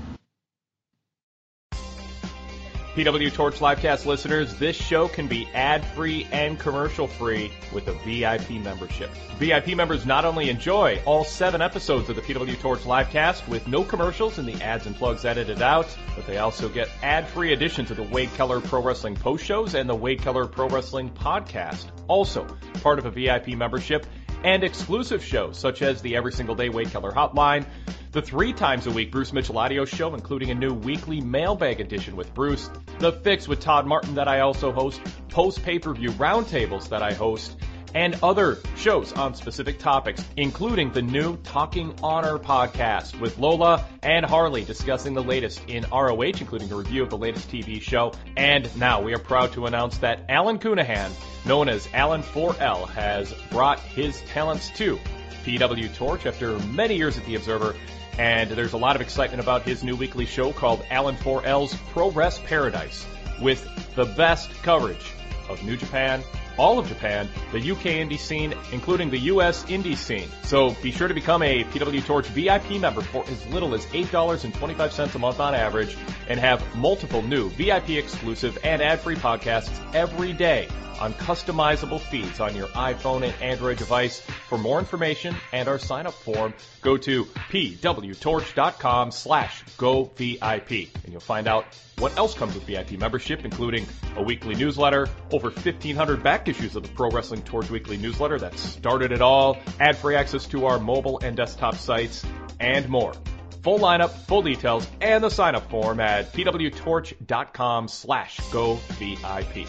PW Torch Livecast listeners, this show can be ad-free and commercial-free with a VIP membership. VIP members not only enjoy all 7 episodes of the PW Torch Livecast with no commercials and the ads and plugs edited out, but they also get ad-free additions to the Wade Keller Pro Wrestling post shows and the Wade Keller Pro Wrestling podcast. Also, part of a VIP membership and exclusive shows such as the Every Single Day Wade Keller Hotline, the 3 times a week Bruce Mitchell audio show, including a new weekly mailbag edition with Bruce, The Fix with Todd Martin that I also host, post-pay-per-view roundtables that I host, and other shows on specific topics, including the new Talking Honor podcast with Lola and Harley discussing the latest in ROH, including a review of the latest TV show. And now we are proud to announce that Alan Cunahan, known as Alan 4L, has brought his talents to PW Torch after many years at The Observer, and there's a lot of excitement about his new weekly show called Alan 4L's Pro Wrest Paradise, with the best coverage of New Japan, all of Japan, the UK indie scene, including the US indie scene. So be sure to become a PW Torch VIP member for as little as $8.25 a month on average, and have multiple new VIP exclusive and ad-free podcasts every day on customizable feeds on your iPhone and Android device. For more information and our sign-up form, go to pwtorch.com/govip, and you'll find out what else comes with VIP membership, including a weekly newsletter, over 1,500 back issues of the Pro Wrestling Torch weekly newsletter that started it all, ad-free access to our mobile and desktop sites, and more. Full lineup, full details, and the sign-up form at pwtorch.com/govip.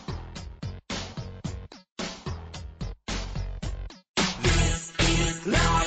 Now